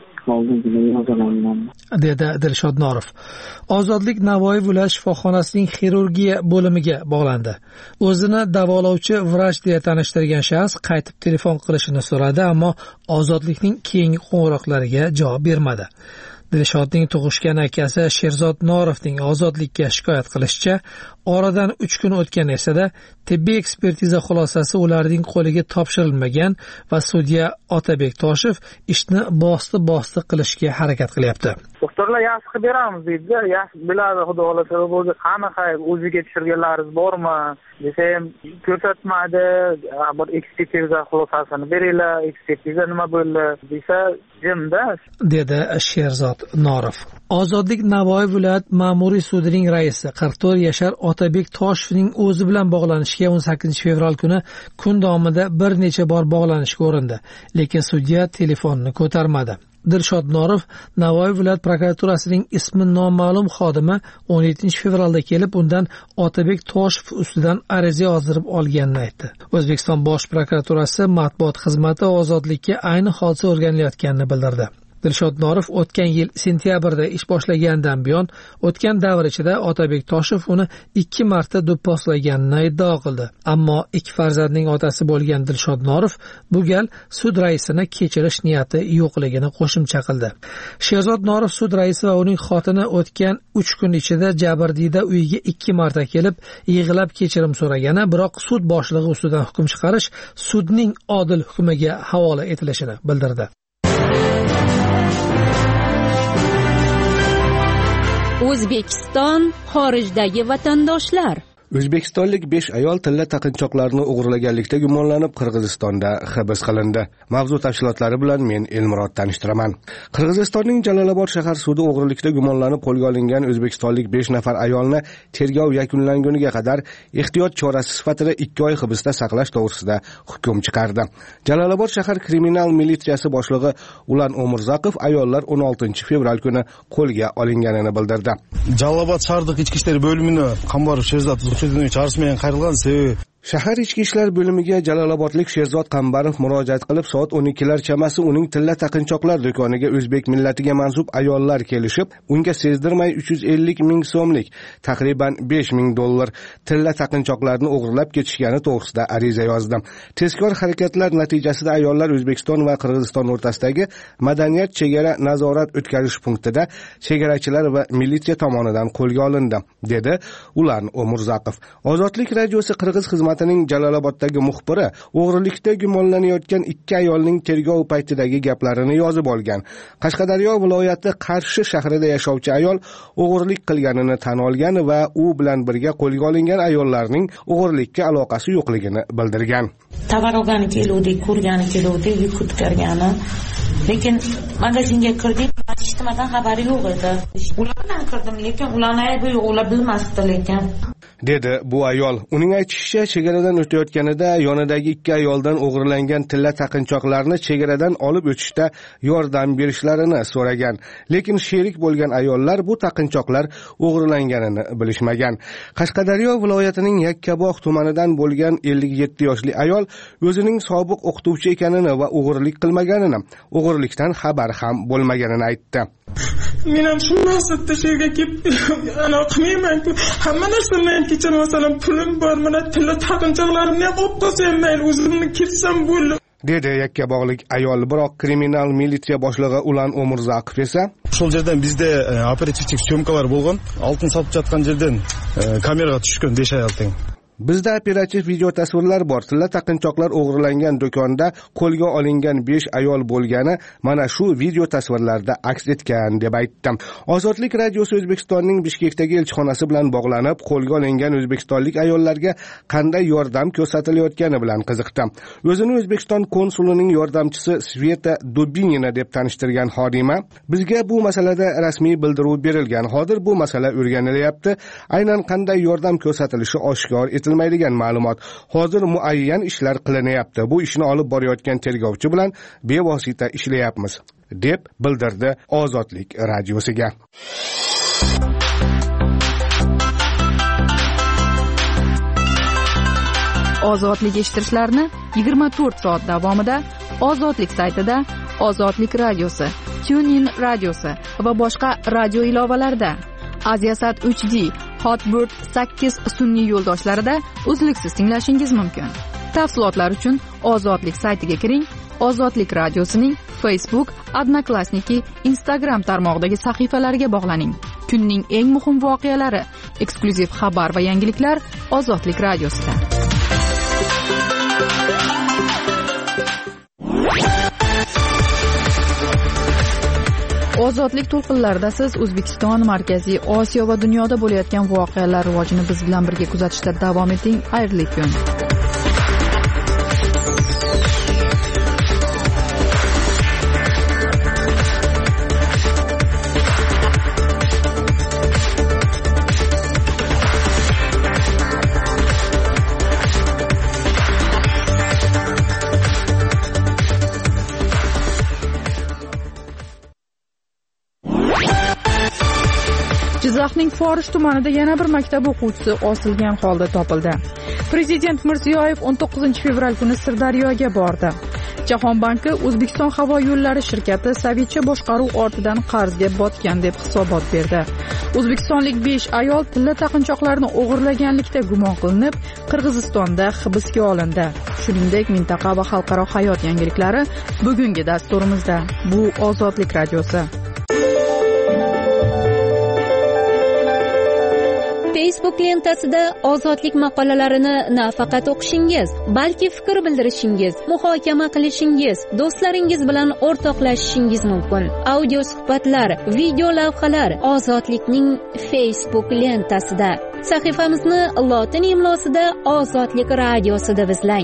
dedi Dilshod Norov. Ozodlik Navoiy viloyat shifoxonasining xirurgiya bo'limiga bog'landi. O'zini davolovchi vrach deya tanishtirgan shaxs qaytib telefon qilishini so'radi, ammo Ozodlikning keyingi qo'ng'iroqlariga javob bermadi. Dilshodning tug'ishgan akasi Sherzod Norovning ozodlikka shikoyat qilishicha, oradan uch kun o'tgan esa-da tibbiy ekspertiza xulosasi ularning qo'liga topshirilmagan va sudya Otabek Toshev ishni bosti-bosti qilishga harakat qilyapti. Doktorlar yaxshi qilib beramiz deydi, yaxshi biladi, xudo xolasa bo'lsa qanaqa o'ziga tekshirganlaringiz bormi desam, ko'rsatmadi, bir ekspertiza xulosasini beringlar, ekspertiza nima bo'ldi desa, jimda, dedi Sherzod Norov. Ozodlik Navoiy viloyat ma'muriy sudining raisi qirq to'rt yashar Otabek Toshevning o'zi bilan bog'lanishga o'n sakkizinchi fevral kuni kun davomida bir necha bor bog'lanishga urindi, lekin sudya telefonni ko'tarmadi. Dilshod Norov Navoiy viloyat prokuraturasining ismi noma'lum xodimi o'n yettinchi fevralda kelib, undan Otabek Toshev ustidan ariza yozdirib olganini aytdi. O'zbekiston Bosh prokuraturasi matbuot xizmati ozodlikka ayni hodisa o'rganilayotganini bildirdi. Dilshod Norov o'tgan yil sentyabrda ish boshlagandan buyon o'tgan davr ichida Otabek Toshev uni ikki marta do'pposlaganini iddao qildi. Ammo ikki farzandning otasi bo'lgan Dilshod Norov bu gal sud raisini kechirish niyati yo'qligini qo'shimcha qildi. Sherzod Norov sud raisi va uning xotini o'tgan uch kun ichida jabrdiyda uyiga ikki marta kelib, yig'ilab kechirim so'ragani, biroq sud boshlig'i ustidan hukm chiqarish sudning odil hukmiga havola etilishini bildirdi. O'zbekiston xorijdagi vatandoshlar. O'zbekistonlik besh ayol tilla taqinchoqlarni o'g'irlaganlikda gumonlanib Qirg'izistonda hibs qilindi. Mavzu tafsilotlari bilan men Elmurod tanishtiraman. Qirg'izistonning Jalolobod shahar sudi o'g'irlikda gumonlanib qo'lga olingan o'zbekistonlik besh nafar ayolni tergov yakunlanguniga qadar ehtiyot chorasi sifatida ikki oy hibsda saqlash to'g'risida hukm chiqardi. Jalolobod shahar kriminal militsiyasi boshlig'i Ulan Omurzaqov ayollar o'n oltinchi fevral kuni qo'lga olinganini bildirdi. Jalolobod shahardagi ichki ishlar bo'limini Qambarov Sherzod Çağrısmayan qayrilgan sebebi Shahar ichki ishlar bo'limiga Jalolobodlik Sherzod Qambarov murojaat qilib, soat o'n ikkilar chamasi uning tilla taqinchoqlar do'koniga o'zbek millatiga mansub ayollar kelishib, unga sezdirmay uch yuz ellik ming so'mlik, taqriban besh ming dollar tilla taqinchoqlarni o'g'irlab ketishgani to'g'risida ariza yozdi. Tezkor harakatlar natijasida ayollar O'zbekiston va Qirg'iziston o'rtasidagi madaniyat chegara nazorat o'tkazish punktida chegarachilar va militsiya tomonidan qo'lga olindi, dedi Ulan Omurzaqov. Ozodlik radiosi Qirg'iz xizmatining Jaloloboddagi muxbiri o'g'rilikda gumonlanayotgan ikki ayolning tergov paytidagi gaplarini yozib olgan. Qashqadaryo viloyati Qarshi shahrida yashovchi ayol o'g'irlik qilganini tan olgan va u bilan birga qo'lga olingan ayollarning o'g'irlikka aloqasi yo'qligini bildirgan. Tovar olgani keluvdik, ko'rgani keluvdik, yuk ko'targani. Lekin magazinga kirdik, ishtimadan xabari yo'q edi. Ular bilan kirdim, lekin ularni aybi yo'q, ular bilmasdi lekin. dedi bu ayol. Uning aytishicha, chegaradan o'tayotganida yonidagi ikki ayoldan o'g'irlangan tilla taqinchoqlarni chegaradan olib o'tishda yordam berishlarini so'ragan. Lekin sherik bo'lgan ayollar bu taqinchoqlar o'g'irlanganini bilishmagan. Qashqadaryo viloyatining Yakkabog' tumanidan bo'lgan ellik yetti yoshli ayol o'zining sobiq o'qituvchi ekanini va o'g'irlik qilmaganini, o'g'irlikdan xabar ham bo'lmaganini aytdi. Men ham shu maqsadda she'rga kelib, ana qilmayman-ku. Hamma narsani ham kechaman, masalan, pulim bor, mana tilla taqinchoqlarimni ham olib qolsam mayli, o'zimni ketsam bo'ldi, dedi Yakkabog'lik ayol. Biroq kriminal militsiya boshlig'i Ulan Omurzaqov esa Şol жерден bizde operativlik syomkalar bo'lgan, oltin sotib жатқан жерден kameraga tushgan besh ayol teng. Bizda operativ video tasvirlar bor. Tilla taqinchoqlar o'g'irlangan do'konda qo'lga olingan besh ayol bo'lgani mana shu video tasvirlarda aks etgan, deb aytdim. Ozodlik radiosi O'zbekistonning Bishkekdagi elchixonasi bilan bog'lanib, qo'lga olingan o'zbekistonlik ayollarga qanday yordam ko'rsatilayotgani bilan qiziqdi. O'zini O'zbekiston konsulining yordamchisi Sveta Dubinina deb tanishtirgan xodima, bizga bu masalada rasmiy bildiruv berilgan. Hozir bu masala o'rganilyapti. Aynan qanday yordam ko'rsatilishi oshkor etilmaydigan ma'lumot. Hozir muayyan ishlar qilinyapti. Bu ishni olib borayotgan tergovchi bilan bevosita ishlayapmiz, deb bildirdi Ozodlik radiosiga. Ozodlik eshittirishlarni yigirma to'rt soat davomida Ozodlik saytida, Ozodlik radiosi, TuneIn radiosi va boshqa radio ilovalarida, Aziasat uch D, Hotbird sakkiz sun'iy yo'ldoshlarida uzluksiz tinglashingiz mumkin. Tafsilotlar uchun Ozodlik saytiga kiring. Ozodlik radiosining Facebook, Odnoklassniki, Instagram tarmog'idagi sahifalariga bog'laning. Kunning eng muhim voqealari, eksklyuziv xabar va yangiliklar Ozodlik radiosida. Ozodlik to'lqinlarida siz O'zbekiston, Markaziy Osiyo va dunyoda bo'layotgan voqealar rivojini biz bilan birga kuzatishda davom eting. Xayrli kun. Jizzaxning Forish tumanida yana bir maktab o'quvchisi osilgan holda topildi. Prezident Mirziyoyev o'n to'qqizinchi fevral kuni Sirdaryoga bordi. Jahon banki O'zbekiston havo yo'llari shirkati sovetcha boshqaruv ortidan qarzga botgan deb hisobot berdi. O'zbekistonlik besh ayol tilla taqinchoqlarni o'g'irlaganlikda gumon qilinib, Qirg'izistonda hibsga olindi. Shuningdek, mintaqa va xalqaro hayot yangiliklari bugungi dasturimizda. Bu Ozodlik radiosi. Facebook lentasida Ozodlik maqolalarini nafaqat o'qishingiz, balki fikr bildirishingiz, muhokama qilishingiz, do'stlaringiz bilan o'rtoqlashishingiz mumkin. Audio suhbatlar, video lavhalar Ozodlikning Facebook lentasida. Sahifamizni lotin imlosida Ozodlik radiosi deb izlang.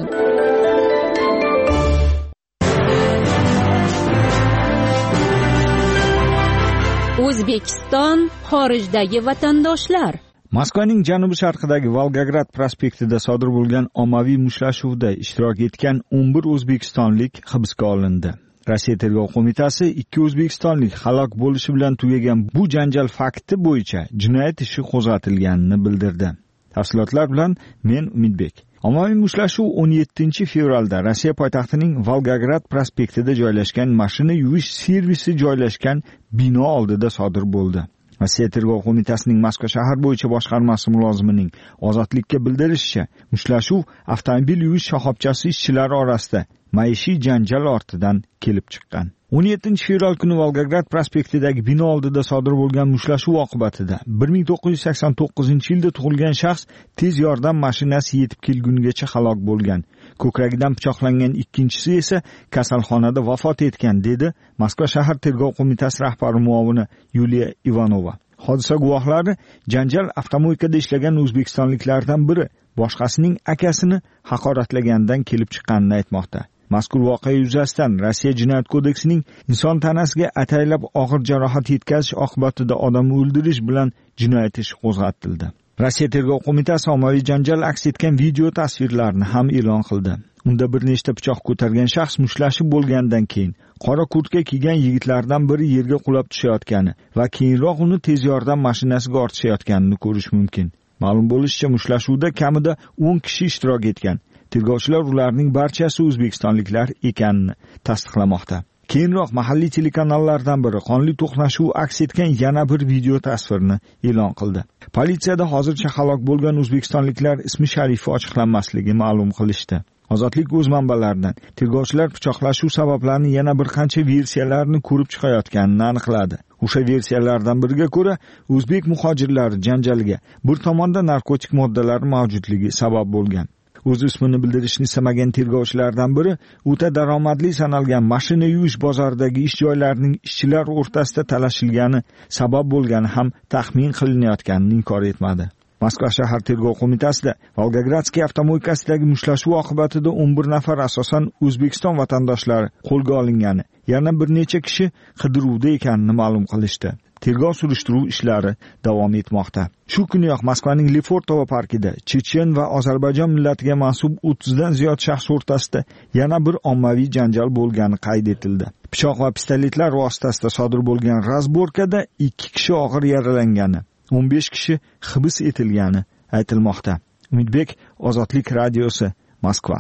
O'zbekiston xorijdagi vatandoshlar. Moskvaning janubi-sharqidagi Volgograd prospektida sodir bo'lgan ommaviy mushtlashuvda ishtirok etgan o'n bir o'zbekistonlik hibsga olindi. Rossiya tergov qo'mitasi ikki o'zbekistonlik halok bo'lishi bilan tugagan bu janjal fakti bo'yicha jinoyat ishi qo'zg'atilganini bildirdi. Tafsilotlar bilan men Umidbek. Ommaviy mushlashuv o'n yettinchi fevralda Rossiya poytaxtining Volgograd prospektida joylashgan mashina yuvish servisi joylashgan bino oldida sodir bo'ldi. Rossiya tergov qo'mitasining Moskva shahar bo'yicha boshqarmasi mulozimining Ozodlikka bildirishicha, mushlashuv avtomobil yuvish shoxobchasi ishchilari orasida maishiy janjal ortidan kelib chiqqan. o'n yettinchi fevral kuni Volgograd prospektidagi bino oldida sodir bo'lgan mushlashuv oqibatida bir ming to'qqiz yuz sakson to'qqizinchi yilda tug'ilgan shaxs tez yordam mashinasi yetib kelgunigacha halok bo'lgan. Ko'kragidan pichoqlangan ikkinchisi esa kasalxonada vafot etgan, dedi Moskva shahar tergov qo'mitasi rahbari muovini Yuliya Ivanova. Hodisa guvohlari janjal avtomobilda ishlagan o'zbekistonliklardan biri boshqasining akasini haqoratlagandan kelib chiqqanini aytmoqda. Mazkur voqea yuzasidan Rossiya jinoyat kodeksining inson tanasiga ataylab og'ir jarohat yetkazish oqibatida odam o'ldirish bilan jinoyat ishi qo'zg'atildi. Rossiya tergov qo'mitasi ommaviy janjal aks etgan video tasvirlarini ham e'lon qildi. Unda bir nechta pichoq ko'targan shaxs mushtlashib bo'lgandan keyin qora kurtka kiygan yigitlardan biri yerga qulab tushayotgani va keyinroq uni tez yordam mashinasiga ortishayotganini ko'rish mumkin. Ma'lum bo'lishicha, mushtlashuvda kamida o'n kishi ishtirok etgan. Tergovchilar ularning barchasi o'zbekistonliklar ekanini tasdiqlamoqda. Keyinroq mahalliy telekanallardan biri qonli to'qnashuv aks etgan yana bir video tasvirni e'lon qildi. Politsiyada hozircha halok bo'lgan o'zbekistonliklar ismi sharifi ochiqlanmasligi ma'lum qilishdi. Ozodlik o'z manbalaridan tergovchilar pichoqlashuv sabablarini yana bir qancha versiyalarni ko'rib chiqayotganini aniqladi. O'sha versiyalardan biriga ko'ra, o'zbek muhojirlari janjaliga bir tomonda narkotik moddalar mavjudligi sabab bo'lgan. O'z ismini bildirishni istamagan tergovchilardan biri o'ta daromadli sanalgan mashina yuvish bozoridagi ish joylarining ishchilar o'rtasida talashilgani sabab bo'lgani ham taxmin qilinayotganini inkor etmadi. Moskva shahar tergov qo'mitasida Volgogradskiy avtomobilkasidagi mushlashuv oqibatida o'n bir nafar asosan O'zbekiston vatandoshlari qo'lga olingani, yana bir necha kishi qidiruvda ekanini ma'lum qilishdi. Tergov surishtiruv ishlari davom etmoqda. Shu kuniyoq Moskvaning Lefortovo parkida Chechen va Ozarbayjon millatiga mansub o'ttizdan ziyod shaxs o'rtasida yana bir ommaviy janjal bo'lgani qayd etildi. Pichoq va pistoletlar vositasida sodir bo'lgan razborkada ikki kishi og'ir yaralangani, o'n besh kishi hibs etilgani aytilmoqda. Umidbek, Ozodlik radiosi, Moskva.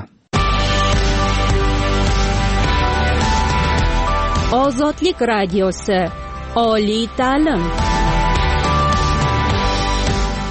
Ozodlik radiosi, oliy ta'lim.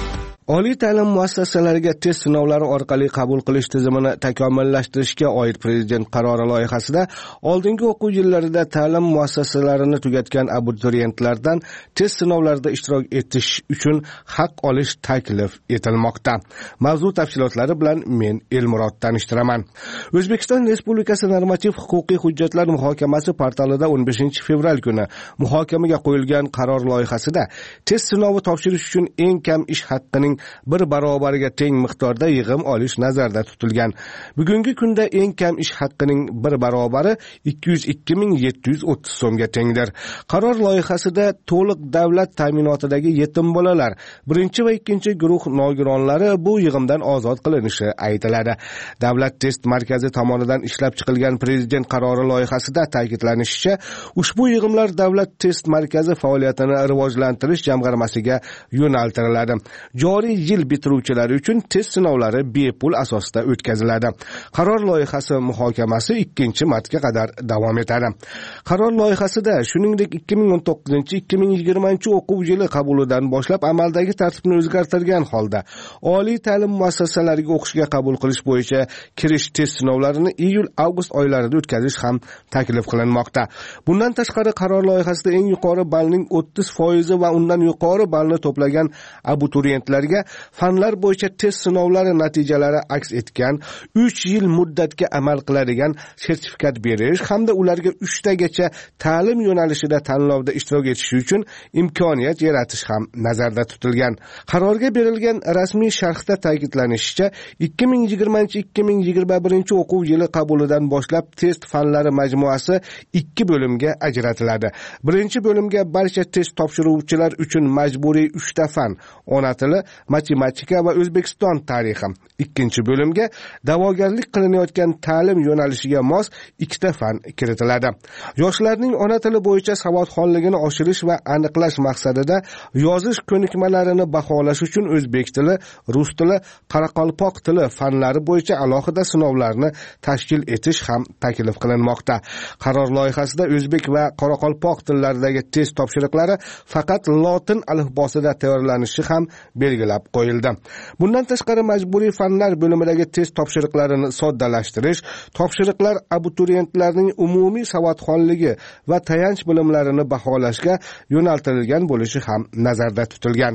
Oliy ta'lim muassasalariga test sinovlari orqali qabul qilish tizimini takomillashtirishga oid prezident qarori loyihasida oldingi o'quv yillarida ta'lim muassasalarini tugatgan abituriyentlardan test sinovlarida ishtirok etish uchun haq olish taklif etilmoqda. Mavzu tafsilotlari bilan men Elmurod tanishtiraman. O'zbekiston Respublikasi normativ-huquqiy hujjatlar muhokamasi portalida o'n beshinchi fevral kuni muhokamaga qo'yilgan qaror loyihasida test sinovi topshirish uchun eng kam ish haqqining bir barobariga teng miqdorda yig'im olish nazarda tutilgan. Bugungi kunda eng kam ish haqqining bir barobari ikki yuz ikki ming yetti yuz o'ttiz so'mga tengdir. Qaror loyihasida to'liq davlat ta'minotidagi yetim bolalar, birinchi va ikkinchi guruh nogironlari bu yig'imdan ozod qilinishi aytiladi. Davlat test markazi tomonidan ishlab chiqilgan prezident qarori loyihasida ta'kidlanishicha, ushbu yig'imlar davlat test markazi faoliyatini rivojlantirish jamg'armasiga yo'naltiriladi. Joriy yil bitiruvchilari uchun test sinovlari bepul asosda o'tkaziladi. Qaror loyihasi muhokamasi ikkinchi martga qadar davom etadi. Qaror loyihasida shuningdek ikki ming o'n to'qqizinchi ikki ming yigirmanchi o'quv yili qabulidan boshlab amaldagi tartibni o'zgartirgan holda oliy ta'lim muassasalariga o'qishga qabul qilish bo'yicha kirish test sinovlarini iyul-avgust oylarida o'tkazish ham taklif qilinmoqda. Bundan tashqari qaror loyihasida eng yuqori ballning o'ttiz foizi va undan yuqori ballni to'plagan abituriyentlarga fanlar bo'yicha test sinovlari natijalari aks etgan uch yil muddatga amal qiladigan sertifikat berish hamda ularga uchtagacha ta'lim yo'nalishida tanlovda ishtirok etishi uchun imkoniyat yaratish ham nazarda tutilgan. Qarorga berilgan rasmiy sharhda ta'kidlanishicha, ikki ming yigirmanchi ikki ming yigirma birinchi o'quv yili qabulidan boshlab test fanlari majmuasi ikki bo'limga ajratiladi. Birinchi bo'limga barcha test topshiruvchilar uchun majburiy uchta fan: ona tili, matematika va O'zbekiston tarixi. Ikkinchi bo'limga da'vogarlik qilinayotgan ta'lim yo'nalishiga mos ikkita fan kiritiladi. Yoshlarning ona tili bo'yicha savodxonligini oshirish va aniqlash maqsadida yozish ko'nikmalarini baholash uchun o'zbek tili, rus tili, qoraqalpoq tili fanlari bo'yicha alohida sinovlarni tashkil etish ham taklif qilinmoqda. Qaror loyihasida o'zbek va qoraqalpoq tillaridagi test topshiriqlari faqat lotin alifbosida tayyorlanishi ham belgilab qo'yildi. Bundan tashqari majburiy fanlar bo'limidagi test topshiriqlarini soddalashtirish, topshiriqlar abituriyentlarning umumiy savodxonligi va tayanch bilimlarini baholashga yo'naltirilgan bo'lishi ham nazarda tutilgan.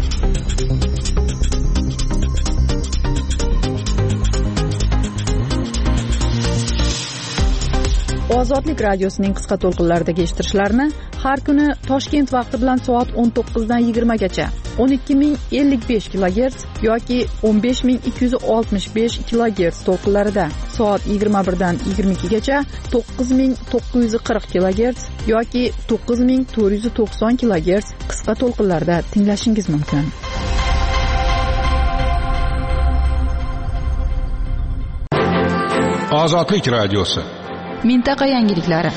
Ozodlik radiosining qisqa to'lqinlaridagi eshittirishlarni har kuni Toshkent vaqti bilan soat o'n to'qqizdan yigirma gacha o'n ikki ming ellik besh kilogerts yoki o'n besh ming ikki yuz oltmish besh kilogerts to'lqinlarida, soat yigirma birdan yigirma ikki gacha to'qqiz ming to'qqiz yuz qirq kilogerts yoki to'qqiz ming to'rt yuz to'qson kilogerts qisqa to'lqinlarda tinglashingiz mumkin. Ozodlik radiosi. Mintaqa yangiliklari.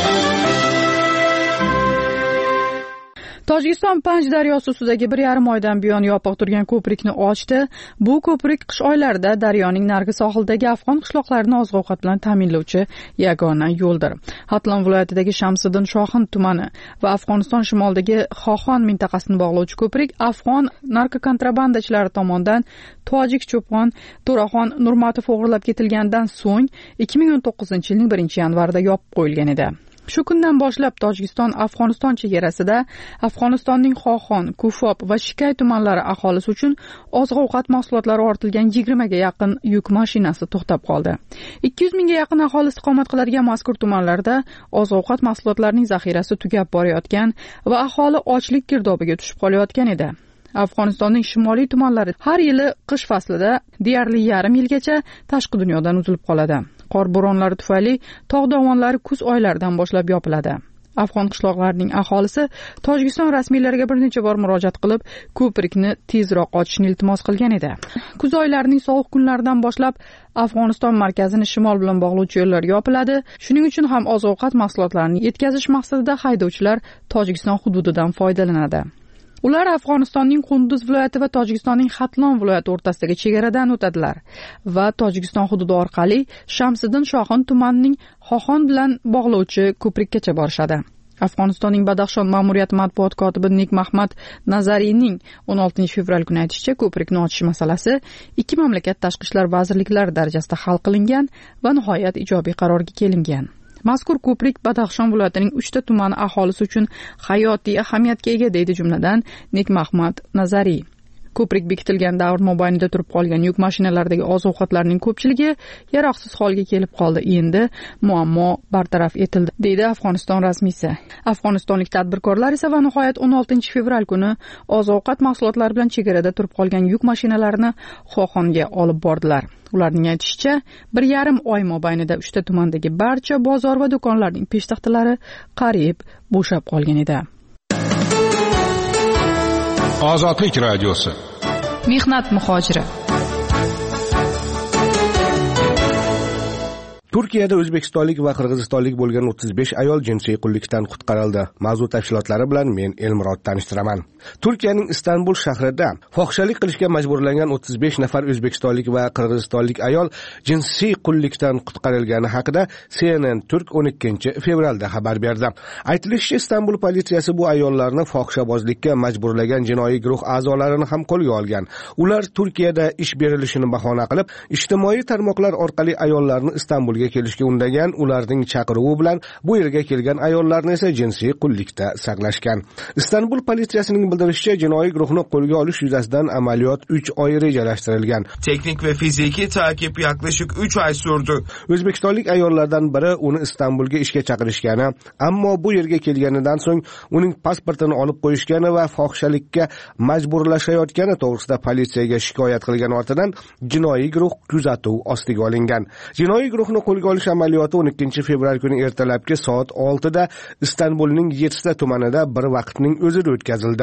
Tojikiston Panj daryosi ustidagi bir yarim oydan buyon yopiq turgan ko'prikni ochdi. Bu ko'prik qish oylarida daryoning narigi sohilidagi afg'on qishloqlarini oziq-ovqat bilan ta'minlovchi yagona yo'ldir. Hatlon viloyatidagi Shamsiddin Shohin tumani va Afg'oniston shimolidagi Xoxon mintaqasini bog'lovchi ko'prik afg'on narkokontrabandachilari tomonidan tojik cho'pon To'raxon Nurmatov o'g'irlab ketilgandan so'ng ikki ming o'n to'qqizinchi yilning birinchi yanvarida yopib qo'yilgan edi. Shu kundan boshlab Tojikiston Afg'oniston chegarasida Afg'onistonning Xoxon, Kufob va Shikay tumanlari aholisi uchun oziq-ovqat mahsulotlari ortilgan yigirma ga yaqin yuk mashinasi to'xtab qoldi. ikki yuz mingga yaqin aholi istiqomat qiladigan mazkur tumanlarda oziq-ovqat mahsulotlarining zaxirasi tugab borayotgan va aholi ochlik girdobiga tushib qolayotgan edi. Afg'onistonning shimoliy tumanlari har yili qish faslida deyarli yarim yilgacha tashqi dunyodan uzilib qoladi. Qor bo'ronlari tufayli tog' dovonlari kuz oylaridan boshlab yopiladi. Afg'on qishloqlarining aholisi Tojikiston rasmiylariga bir necha bor murojaat qilib, ko'prikni tezroq ochishni iltimos qilgan edi. Kuz oylarining sovuq kunlaridan boshlab Afg'oniston markazini shimol bilan bog'lovchi yo'llar yopiladi. Shuning uchun ham oziq-ovqat mahsulotlarini yetkazish maqsadida haydovchilar Tojikiston hududidan foydalanadi. Ular Afg'onistonning Qunduz viloyati va Tojikistonning Hatlon viloyati o'rtasidagi chegaradan o'tadilar va Tojikiston hududi orqali Shamsiddin Shohin tumanining Xoxon bilan bog'lovchi ko'prikkacha borishadi. Afg'onistonning Badaxshon ma'muriyati matbuot kotibi Nik Mahmad Nazariyning o'n oltinchi fevral kuni aytishicha, ko'prikni ochish masalasi ikki mamlakat tashqi ishlar vazirliklari darajasida hal qilingan va nihoyat ijobiy qarorga kelingan. Mazkur ko'prik Badaxshon viloyatining uchta tumani aholisi uchun hayotiy ahamiyatga ega, deydi jumladan Nik Mahmad Nazariy. Ko'prik bekitilgan davr mobaynida turib qolgan yuk mashinalaridagi oziq-ovqatlarning ko'pchiligi yaroqsiz holga kelib qoldi. Endi muammo bartaraf etildi, deydi Afg'oniston rasmiysi. Afg'onistonlik tadbirkorlar esa va nihoyat o'n oltinchi fevral kuni oziq-ovqat mahsulotlari bilan chegarada turib qolgan yuk mashinalarini Xoxonga olib bordilar. Ularning aytishicha, bir yarim oy mobaynida uchta tumandagi barcha bozor va do'konlarning peshtaxtalari qariyb bo'shab qolgan edi. Ozodlik radiosi. Mehnat muhojiri. Turkiyada o'zbekistonlik va qirg'izistonlik bo'lgan o'ttiz besh ayol jinsiy qullikdan qutqarildi. Mavzu tafsilotlari bilan men Elmurod tanishtiraman. Turkiyaning Istanbul shahrida fohishalik qilishga majburlangan o'ttiz besh nafar o'zbekistonlik va qirg'izistonlik ayol jinsiy qullikdan qutqarilgani haqida C N N Turk o'n ikkinchi fevralda xabar berdi. Aytilishicha, Istanbul politsiyasi bu ayollarni fohishabozlikka majburlagan jinoiy guruh a'zolarini ham qo'lga olgan. Ular Turkiyada ish berilishini bahona qilib, ijtimoiy tarmoqlar orqali ayollarni Istanbulga kelishga undagan. Ularning chaqiruvi bilan bu yerga kelgan ayollarni esa jinsiy qullikda saqlashgan. Istanbul politsiyasining bildirishicha, jinoiy guruhni qo'lga olish yuzasidan amaliyot uch oy rejalashtirilgan. Teknik ve fiziki takip yaklaşık uch ay sürdü. O'zbekistonlik ayollardan biri uni Istanbulga ishga chaqirishgani, ammo bu yerga kelganidan so'ng uning pasportini olib qo'yishgani va fohishalikka majburlashayotgani to'g'risida politsiyaga shikoyat qilgan ortidan jinoiy guruh kuzatuv ostiga olingan. Jinoiy guruhni qo'lga olish amaliyoti o'n ikkinchi fevral kuni ertalabki soat oltida Istanbulning yettita tumanida bir vaqtning o'zida o'tkazildi.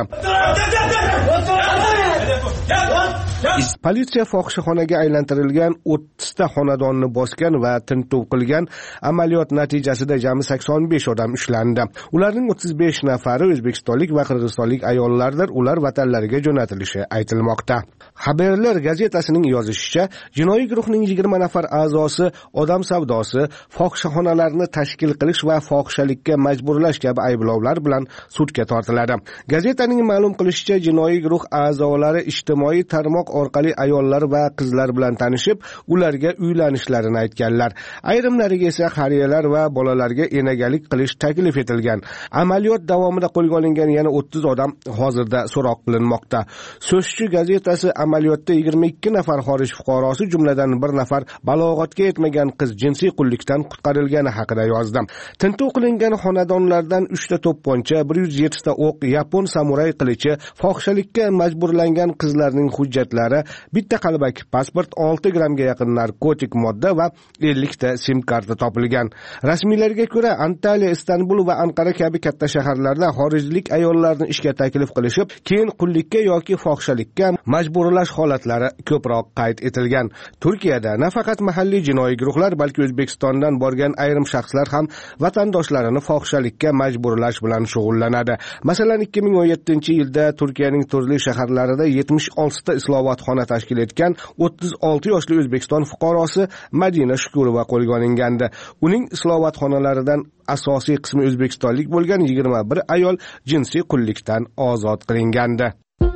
Politsiya fohishaxonaga aylantirilgan o'ttizta xonadonni bosgan va tintuv qilgan. Amaliyot natijasida jami sakson besh odam ushlandi. Ularning o'ttiz besh nafari o'zbekistonlik va qirg'izistonlik ayollardir. Ular vatanlariga jo'natilishi aytilmoqda. Haberlar gazetasining yozishicha, jinoiy guruhning yigirma nafar a'zosi odam savdosi, fohishaxonalarni tashkil qilish va fohishalikka majburlash kabi ayblovlar bilan sudga tortiladi. Gazetaning ma'lum qilishicha, jinoiy guruh a'zolari ijtimoiy tarmoq orqali ayollar va qizlar bilan tanishib, ularga uylanishlarini aytganlar. Ayrimlariga esa qariyalar va bolalarga enagalik qilish taklif etilgan. Amaliyot davomida qo'lga olingan yana o'ttiz odam hozirda so'roq qilinmoqda. So'zchi gazetasi amaliyotda yigirma ikki nafar xorij fuqarosi, jumladan bir nafar balog'atga yetmagan qiz jinsiy qullikdan qutqarilgani haqida yozdi. Tintuv qilingan xonadonlardan uchta to'pponcha, bir yuz yettita o'q, yapon samuray qilichi, fohishalikka majburlangan qizlarning hujjatlari, bitta qalbaki pasport, olti grammga yaqin narkotik modda va ellik ta sim karta topilgan. Rasmiylarga ko'ra, Antalya, Istanbul va Anqara kabi katta shaharlarda xorijlik ayollarni ishga taklif qilishib, keyin qullikka yoki fohishalikka majburlash holatlari ko'proq qayd etilgan. Turkiyada nafaqat mahalliy jinoiy guruhlar, balki O'zbekistondan borgan ayrim shaxslar ham vatandoshlarini fohishalikka majburlash bilan shug'ullanadi. Masalan, ikki ming o'n yettinchi yilda Turkiyaning turli shaharlarida yetmish oltita islohotxona tashkil etgan o'ttiz olti yoshli O'zbekiston fuqarosi Madina Shukurova qo'lga olingandi. Uning islohotxonalaridan asosiy qismi o'zbekistonlik bo'lgan yigirma bir ayol jinsiy qullikdan ozod qilingandi.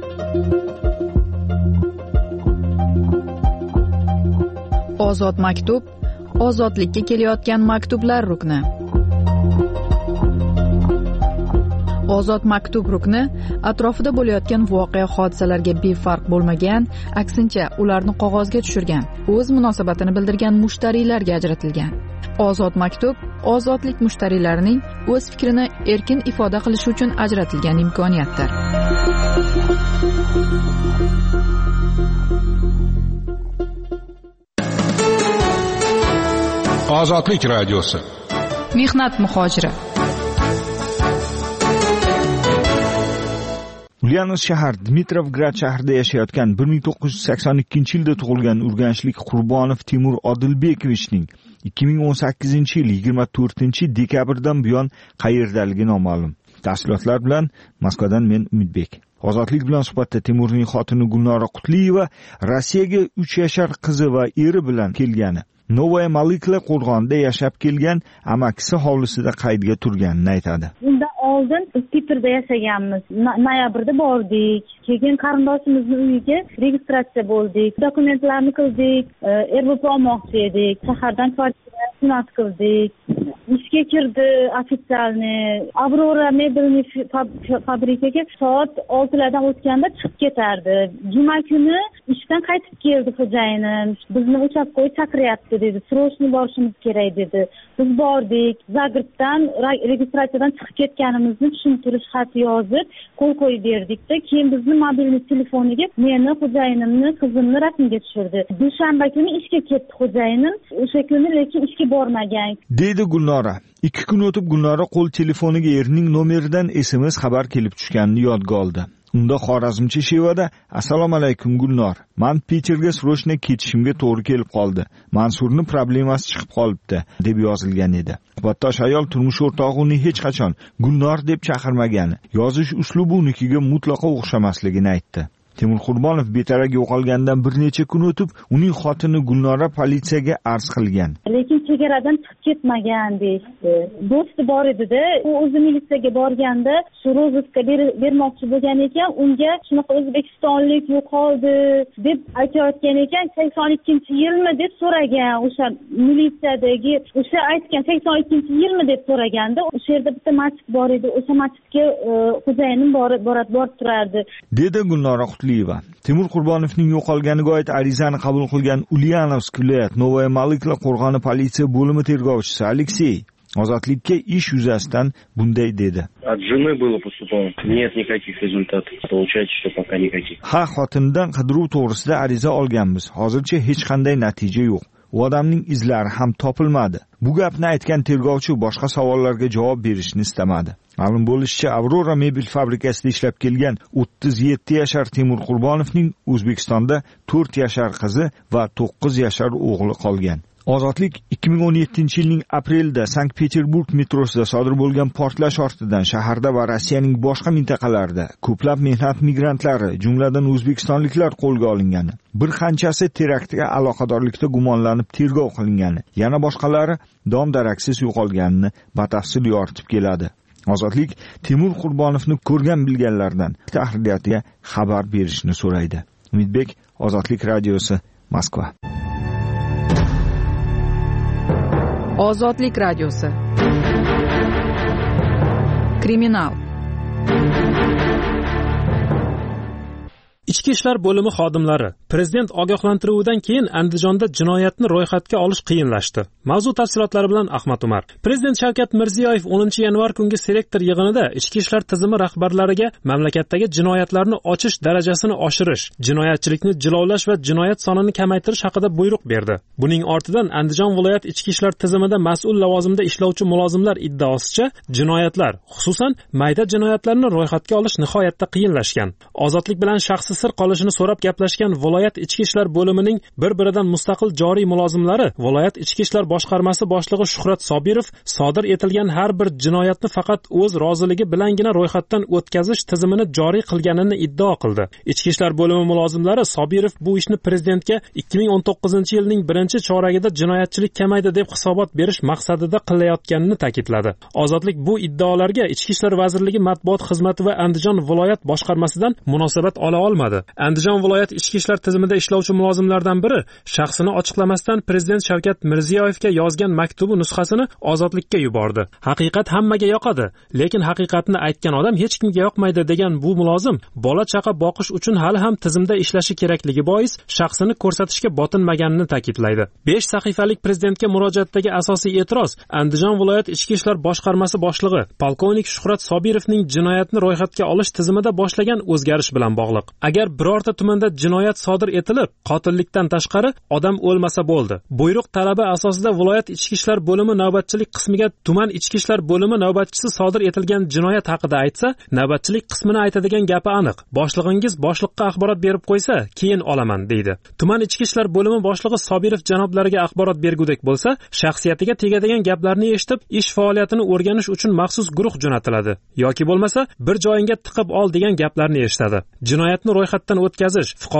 Ozod maktub, ozodlikka kelayotgan maktublar rukni. Ozod maktub rukni atrofida bo'layotgan voqea hodisalarga befarq bo'lmagan, aksincha ularni qog'ozga tushirgan, o'z munosabatini bildirgan mushtariylarga ajratilgan. Ozod maktub ozodlik mushtariylarining o'z fikrini erkin ifoda qilishi uchun ajratilgan imkoniyatdir. Ozodlik radiosi. Mehnat muhojiri. Ulyanovsk shahar Dmitrovgrad shahrida yashayotgan bir ming to'qqiz yuz sakson ikkinchi yilda tug'ilgan urganchlik Qurbonov Timur Odilbekovichning ikki ming o'n sakkizinchi yil yigirma to'rtinchi dekabrdan buyon qayerdaligi noma'lum. Tafsilotlar bilan Moskvadan men Umidbek. Ozodlik bilan suhbatda Timurning xotini Gulnora Qutliyeva Rossiyaga uch yashar qizi va eri bilan kelgani, Novaya Malikla qo'rg'onida yashab kelgan amakisi hovlisida qaydga turganini aytadi. Unda oldin biz Peterda yashaganmiz. Noyabrda bordik. Keyin qarindoshimizning uyiga registratsiya bo'ldik. Dokumentlarni qildik. R B P olmoqchi edik. Shahardan kvartira sinat qildik. Ishga kirdi ofitsialni. Aurora mebelni fabrikaga soat oltilardan o'tganda chiqib ketardi. Juma kuni ishdan qaytib keldi xo'jayinim. Bizni uchastkavoy chaqiryapti dedi. Srochniy borishimiz kerak dedi. Biz bordik. Zagrebdan registratsiyadan chiqib ketganimizni tushuntirish xati yozib, qo'l qo'yib berdikda, keyin bizni mobilniy telefoniga meni, xo'jayinimni, qizimni rasmga tushirdi. Dushanba kuni ishga ketdi xo'jayinim. O'sha kuni lekin ishga bormagan. Deydi Gulnora. Ikki kun o'tib Gulnora qo'l telefoniga erining nomeridan S M S xabar kelib tushganini yodga oldi. Unda xorazmcha shevada: "Assalomu alaykum Gulnor. Men Peterga srochna ketishimga to'g'ri kelib qoldi. Mansurning problemasi chiqib qolibdi" deb yozilgan edi. Suhbatdosh ayol turmush o'rtog'i uni hech qachon Gulnor deb chaqirmagani, yozish uslubi unikiga mutlaqo o'xshamasligini aytdi. Temur Qurbonov betaraf yo'qolgandan bir necha kun o'tib, uning xotini Gulnora politsiyaga arz qilgan. Lekin chegaradan chiqib ketmagan deydi. Do'sti bor edi-da, u o'zi militsiyaga borganda, shu rozıska bermoqchi bo'lgan ekan, unga shunaqa O'zbekistonlik yo'qoldi deb aytayotgan ekan. sakson ikkinchi yilmi deb so'ragan o'sha militsiyadagi, o'sha aytgan sakson ikkinchi yilmi deb so'raganda, o'sha yerda bitta masjid bor edi. O'sha masjidga xo'jayinim borib borib borib turardi. Dedi Gulnora Temur Qurbonovning yo'qolganiga oid arizani qabul qilgan Ulyanovsk viloyat Novaya Malikla qo'rg'oni politsiya bo'limi tergovchisi Aleksey Ozodlikka ish yuzasidan bunday dedi. От жены было поступлено. Нет никаких результатов. Получается, что пока никаких. Ha, xotindan qidiruv to'g'risida ariza olganmiz. Hozircha hech qanday natija yo'q. U odamning izlari ham topilmadi. Bu gapni aytgan tergovchi boshqa savollarga javob berishni istamadi. Ma'lum bo'lishicha, Aurora mebel fabrikasida ishlab kelgan o'ttiz yetti yashar Temur Qurbonovning O'zbekistonda to'rt yashar qizi va to'qqiz yashar o'g'li qolgan. Ozodlik ikki ming o'n yettinchi yilning aprelida Sankt-Peterburg metrosida sodir bo'lgan portlash ortidan shaharda va Rossiyaning boshqa mintaqalarida ko'plab mehnat migrantlari, jumladan o'zbekistonliklar qo'lga olingani, bir qanchasi teraktga aloqadorlikda gumonlanib tergov qilingani, yana boshqalari dom-daraksiz yo'qolganini batafsil yoritib keladi. Ozodlik Temur Qurbonovni ko'rgan bilganlardan tahririyatiga xabar berishni so'raydi. Umidbek, Ozodlik radiosi, Moskva. Ozodlik radiosi. Kriminal. Ichki ishlar bo'limi xodimlari prezident ogohlantiruvidan keyin Andijonda jinoyatni ro'yxatga olish qiyinlashdi. Mavzu tafsilotlari bilan Ahmad Umar. Prezident Shavkat Mirziyoyev o'ninchi yanvar kungi selektor yig'inida ichki ishlar tizimi rahbarlariga mamlakatdagi jinoyatlarni ochish darajasini oshirish, jinoyatchilikni jilovlash va jinoyat sonini kamaytirish haqida buyruq berdi. Buning ortidan Andijon viloyat ichki ishlar tizimida mas'ul lavozimda ishlovchi mulozimlar iddaosicha jinoyatlar, xususan mayda jinoyatlarni ro'yxatga olish nihoyatda qiyinlashgan. Ozodlik bilan shaxsiy sir qolishini so'rab gaplashgan viloyat ichki ishlar bo'limining bir-biridan mustaqil joriy mulozimlari viloyat ichki ishlar boshqarmasi boshlig'i Shuhrat Sobirov sodir etilgan har bir jinoyatni faqat o'z roziligi bilangina ro'yxatdan o'tkazish tizimini joriy qilganini iddao qildi. Ichki ishlar bo'limi mulozimlari Sobirov bu ishni prezidentga ikki ming o'n to'qqizinchi yilning birinchi choragida jinoyatchilik kamaydi deb hisobot berish maqsadida qilayotganini ta'kidladi. Ozodlik bu iddaolarga Ichki ishlar vazirligi matbuot xizmati va Andijon viloyat boshqarmasidan munosabat ola olmadi. Andijon viloyat ichki ishlar tizimida ishlovchi mulozimlardan biri shaxsini ochiqlamasdan prezident Shavkat Mirziyoyevga yozgan maktubi nusxasini Ozodlikka yubordi. Haqiqat hammaga yoqadi, lekin haqiqatni aytgan odam hech kimga yoqmaydi degan bu mulozim bola chaqa boqish uchun hali ham tizimda ishlashi kerakligi bois shaxsini ko'rsatishga botinmaganini ta'kidlaydi. besh sahifalik prezidentga murojaatdagi asosiy e'tiroz Andijon viloyat ichki ishlar boshqarmasi boshlig'i polkovnik Shuhrat Sobirovning jinoyatni ro'yxatga olish tizimida boshlagan o'zgarish bilan bog'liq. Agar birorta tumanda jinoyat sodir etilib, qotillikdan tashqari odam o'lmasa bo'ldi. Buyruq talabi asosida viloyat ichki ishlar bo'limi navbatchilik qismiga tuman ichki ishlar bo'limi navbatchisi sodir etilgan jinoyat haqida aytsa, navbatchilik qismini aytadigan gapi aniq. Boshlig'ingiz boshliqqa axborot berib qo'ysa, keyin olaman, deydi. Tuman ichki ishlar bo'limi boshlig'i Sobirov janoblariga axborot bergudek bo'lsa, shaxsiyatiga tegadigan gaplarni eshitib, ish faoliyatini o'rganish uchun maxsus guruh jo'natiladi. Yoki bo'lmasa, bir joyingga tiqib ol degan gaplarni eshitadi. Jinoyatni ro'yxatdan o'tkazish, fuqaro murojaat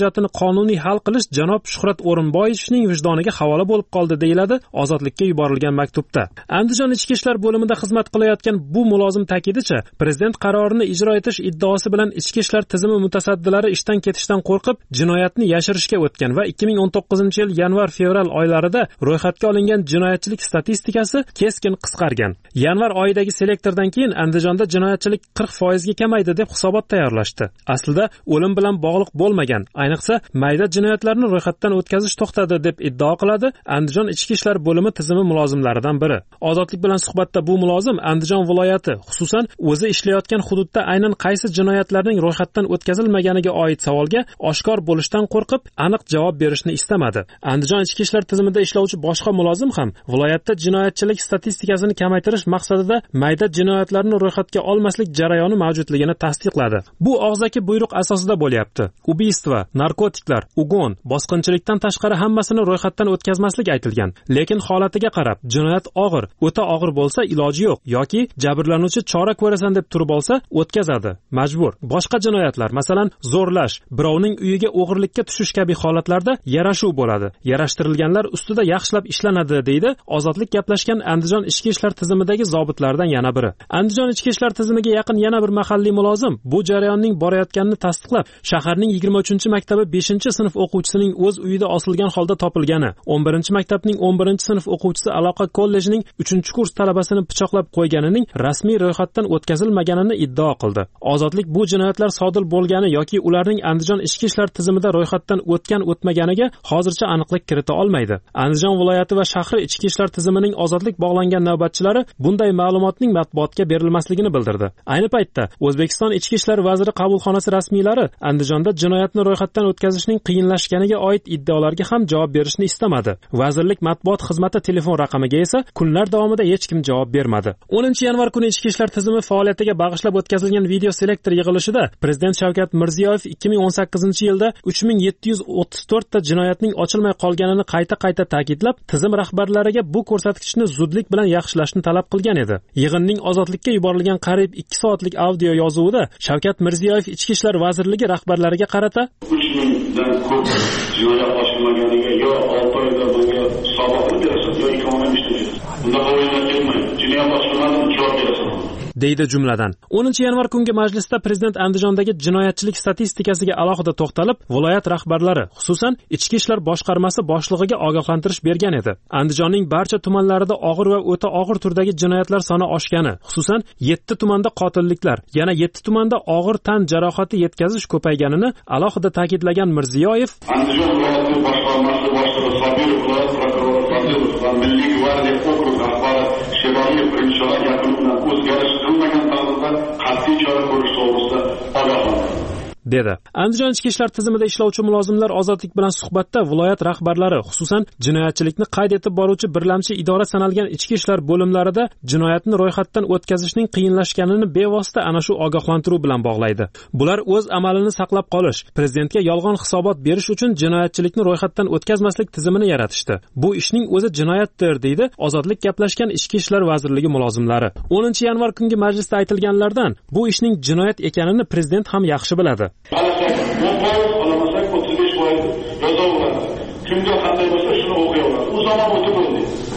murojaatini qonuniy hal qilish janob Shuhrat O'rinboyevning vijdoniga havola bo'lib qoldi, deyiladi Ozodlikka yuborilgan maktubda. Andijon ichki ishlar bo'limida xizmat qilayotgan bu mulozim ta'kidicha, prezident qarorini ijro etish iddaosi bilan ichki ishlar tizimi mutasaddilari ishdan ketishdan qo'rqib, jinoyatni yashirishga o'tgan va ikki ming o'n to'qqizinchi yil yanvar-fevral oylarida ro'yxatga olingan jinoyatchilik statistikasi keskin qisqargan. Yanvar oyidagi selektordan keyin Andijonda jinoyatchilik qirq foizga kamaydi deb hisobot tayyorlashdi. Aslida o'lim bilan bog'liq bo'lmagan, ayniqsa mayda jinoyatlarni ro'yxatdan o'tkazish to'xtadi deb iddao qiladi Andijon ichki ishlar bo'limi tizimi mulozimlaridan biri. Ozodlik bilan suhbatda bu mulozim Andijon viloyati, xususan o'zi ishlayotgan hududda aynan qaysi jinoyatlarning ro'yxatdan o'tkazilmaganiga oid savolga oshkor bo'lishdan qo'rqib, aniq javob berishni istamadi. Andijon ichki ishlar tizimida ishlovchi boshqa mulozim ham viloyatda jinoyatchilik statistikasini kamaytirish maqsadida mayda jinoyatlarni ro'yxatga olmaslik jarayoni mavjudligini tasdiqladi. Bu og'zaki buyruq asosida bo'lyapti. Ubiystva, narkotiklar, ugon, bosqinchilikdan tashqari hammasini ro'yxatdan o'tkazmaslik aytilgan. Lekin holatiga qarab, jinoyat og'ir, o'ta og'ir bo'lsa iloji yo'q yoki jabrlanuvchi chora ko'rasan deb turib olsa o'tkazadi, majbur. Boshqa jinoyatlar, masalan, zo'rlash, birovning uyiga o'g'irlikka tushish kabi holatlarda yarashuv bo'ladi. Yarashtirilganlar ustida yaxshilab ishlanadi, deydi Ozodlik gaplashgan Andijon ichki ishlar tizimidagi zobitlardan yana biri. Andijon ichki ishlar tizimiga yaqin yana bir mahalliy mulozim bu jarayonning borayotganini tasdiqlab, shaharning yigirma uchinchi maktabi beshinchi sinf o'quvchisining o'z uyida osilgan holda topilgani, o'n birinchi maktabning o'n birinchi sinf o'quvchisi aloqa kollejining uchinchi kurs talabasini pichoqlab qo'yganining rasmiy ro'yxatdan o'tkazilmaganini iddao qildi. Ozodlik bu jinoyatlar sodir bo'lgani yoki ularning Andijon ichki ishlar tizimida ro'yxatdan o'tgan o'tmaganiga hozircha aniqlik kirita olmaydi. Andijon viloyati va shahri ichki ishlar tizimining Ozodlik bog'langan navbatchilari bunday ma'lumotning matbuotga berilmasligini bildirdi. Ayni paytda O'zbekiston ichki ishlar vaziri qabulxonasi rasmiylari Andijonda jinoyatni ro'yxatdan o'tkazishning qiyinlashganiga oid iddaolarga ham javob berishni istamadi. Vazirlik matbuot xizmati telefon raqamiga esa kunlar davomida hech kim javob bermadi. o'ninchi yanvar kuni ichki ishlar tizimi faoliyatiga bag'ishlab o'tkazilgan video selektor yig'ilishida Prezident Shavkat Mirziyoyev ikki ming o'n sakkizinchi yilda uch ming yetti yuz o'ttiz to'rt ta jinoyatning ochilmay qolganini qayta-qayta ta'kidlab, tizim rahbarlariga bu ko'rsatkichni zudlik bilan yaxshilashni talab qilgan edi. Yig'inning Ozodlikka yuborilgan qariyb ikki soatlik audio yozuvida Shavkat Mirziyoyev Ichki ishlar vazirligi rahbarlariga qarata uch mingdan ko'p jinoyat ochilmaganiga yo olti oyda bunga hisobotni berasiz, yo ikki oyda ishlaysiz. Bunda o'yinlar kelmaydi. Jinoyat ochilmadimi, javob berasiz. deydi jumladan. o'ninchi yanvar kungi majlisda Prezident Andijondagi jinoyatchilik statistikasiga alohida to'xtalib, viloyat rahbarlari, xususan Ichki ishlar boshqarmasi boshlig'iga ogohlantirish bergan edi. Andijonning barcha tumanlarida og'ir va o'ta og'ir turdagi jinoyatlar soni oshgani, xususan yetti tumanda qotilliklar, yana yetti tumanda og'ir tan jarohati yetkazish ko'payganini alohida ta'kidlagan Mirziyoyev, Andijon viloyati boshqarmasi boshlig'i Sobirov, viloyat prokurori Fazilov va Milliy gvardiya okrug rahbari Shevaliyev birinchilar yakunidan o'zgarish qilmagan taqdirda qat'iy chora ko'rish to'g'risida ogohlantirdi. dedi. Andijon ichki ishlar tizimida ishlovchi mulozimlar Ozodlik bilan suhbatda viloyat rahbarlari, xususan jinoyatchilikni qayd etib boruvchi birlamchi idora sanalgan ichki ishlar bo'limlarida jinoyatni ro'yxatdan o'tkazishning qiyinlashganini bevosita ana shu ogohlantiruv bilan bog'laydi. Bular o'z amalini saqlab qolish, prezidentga yolg'on hisobot berish uchun jinoyatchilikni ro'yxatdan o'tkazmaslik tizimini yaratishdi. Bu ishning o'zi jinoyatdir, deydi Ozodlik gaplashgan Ichki ishlar vazirligi mulozimlari. o'ninchi yanvar kungi majlisda aytilganlardan bu ishning jinoyat ekanini prezident ham yaxshi biladi. Alasak, o'n foiz olamasak o'ttiz besh foiz yozaveradi. Kimga qanday bo'lsa shuni o'qiy oladi. U zamon o'tib bo'ldi.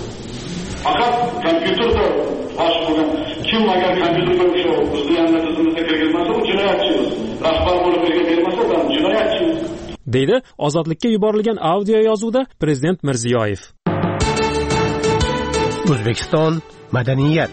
Faqat kompyuterda bosh bo'lgan kim agar kompyuterga o'sha bizni yangi tizimimizga kirgizmasa, u jinoyatchi. Rahbar bo'lib birga bermasa, ham jinoyatchi. deydi Ozodlikka yuborilgan audio yozuvda Prezident Mirziyoyev. O'zbekiston madaniyat.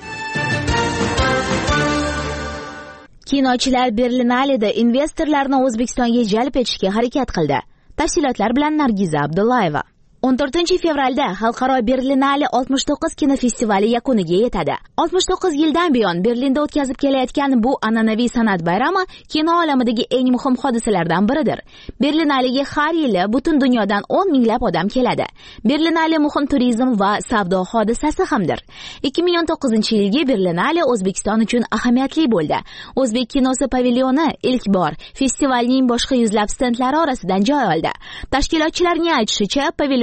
Kinochilar Berlinalida investorlarni O'zbekistonga jalb etishga harakat qildi. Tafsilotlar bilan Nargiza Abdullayeva. o'n to'rtinchi fevralda Xalqaro Berlinale oltmish to'qqiz kinofestivali yakuniga yetadi. oltmish to'qqiz yildan buyon Berlinda o'tkazib kelayotgan bu an'anaviy san'at bayrami kino olamidagi eng muhim hodisalardan biridir. Berlinalega har yili butun dunyodan o'n minglab odam keladi. Berlinale muhim turizm va savdo hodisasi hamdir. ikki ming o'n to'qqizinchi yilgi Berlinale O'zbekiston uchun ahamiyatli bo'ldi. O'zbek kinosi pavilyoni ilk bor festivalning boshqa yuzlab stendlari orasidan joy oldi. Tashkilotchilarning aytishicha, pavilyon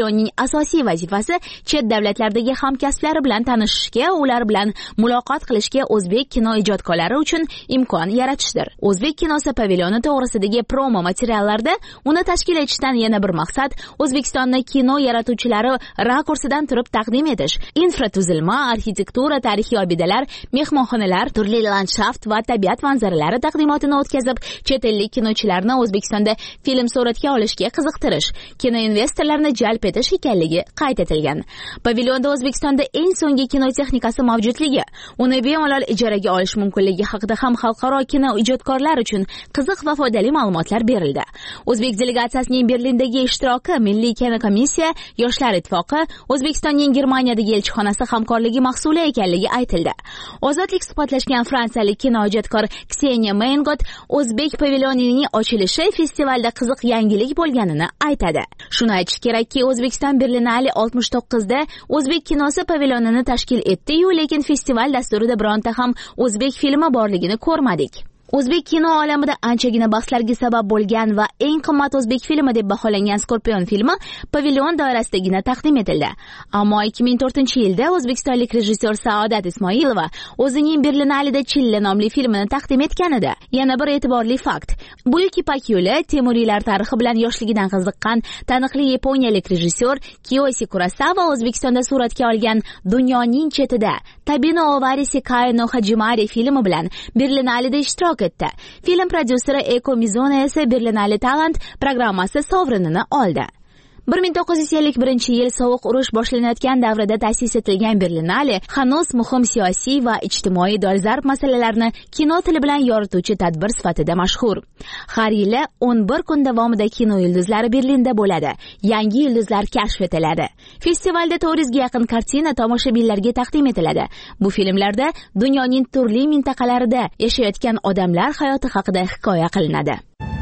pavilyonning asosiy vazifasi chet davlatlardagi hamkasblari bilan tanishishga, ular bilan muloqot qilishga o'zbek kino ijodkorlari uchun imkon yaratishdir. O'zbek kinosi pavilyoni to'g'risidagi promo materiallarda uni tashkil etishdan yana bir maqsad O'zbekistonni kino yaratuvchilari rakursidan turib taqdim etish, infratuzilma, arxitektura, tarixiy obidalar, mehmonxonalar, turli landshaft va tabiat manzaralari taqdimotini o'tkazib, chet ellik kinochilarni O'zbekistonda film suratga olishga qiziqtirish, kino investorlarni jalb etish ekanligi qayd etilgan. Pavilyonda O'zbekistonda eng so'nggi kino texnikasi mavjudligi, uni bemalol ijaraga olish mumkinligi haqida ham xalqaro kino ijodkorlar uchun qiziq va foydali ma'lumotlar berildi. O'zbek delegatsiyasining Berlindagi ishtiroki, Milliy kino komissiya, Yoshlar ittifoqi, O'zbekistonning Germaniyadagi elchixonasi hamkorligi mahsuli ekanligi aytildi. Ozodlik suhbatlashgan fransiyalik kino ijodkor Kseniya Mayngot O'zbek pavilyonining ochilishi festivalda qiziq yangilik bo'lganini aytadi. Shuni aytish kerakki, O'zbekiston Berlinale oltmish to'qqizda o'zbek kinosi pavilyonini tashkil etdi-yu, lekin festival dasturida bironta ham o'zbek filmi borligini ko'rmadik. O'zbek kino olamida anchagina bahslarga sabab bo'lgan va eng qimmat o'zbek filmi deb baholangan Scorpion filmi pavilyon doirasidagina taqdim etildi. Ammo ikki ming to'rtinchi yilda o'zbekistonlik rejissyor Saodat Ismoilova o'zining Berlinalida Chilla nomli filmini taqdim etganida. Yana bir e'tiborli fakt. Buyuk Ipak yo'li Temuriylar tarixi bilan yoshligidan qiziqqan taniqli yaponiyalik rejissyor Kiyoshi Kurosawa O'zbekistonda suratga olgan Dunyoning chetida Tabino Ovarisi Kaino Hajimari filmi bilan Berlinalida ishtirok etdi. Film prodyuseri Eko Mizuno esa Berlinale Talent programmasi sovrinini oldi. bir ming to'qqiz yuz ellik birinchi yil sovuq urush boshlanayotgan davrida ta'sis etilgan Berlinale hanuz muhim siyosiy va ijtimoiy dolzarb masalalarni kino tili bilan yorituvchi tadbir sifatida mashhur. Har yili o'n bir kun davomida kino yulduzlari Berlinda bo'ladi. Yangi yulduzlar kashf etiladi. Festivalda to'rt yuzga yaqin kartina tomoshabinlarga taqdim etiladi. Bu filmlarda dunyoning turli mintaqalarida yashayotgan odamlar hayoti haqida hikoya qilinadi.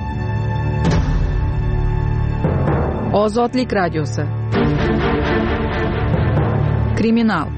Ozodlik radiosi. Kriminal.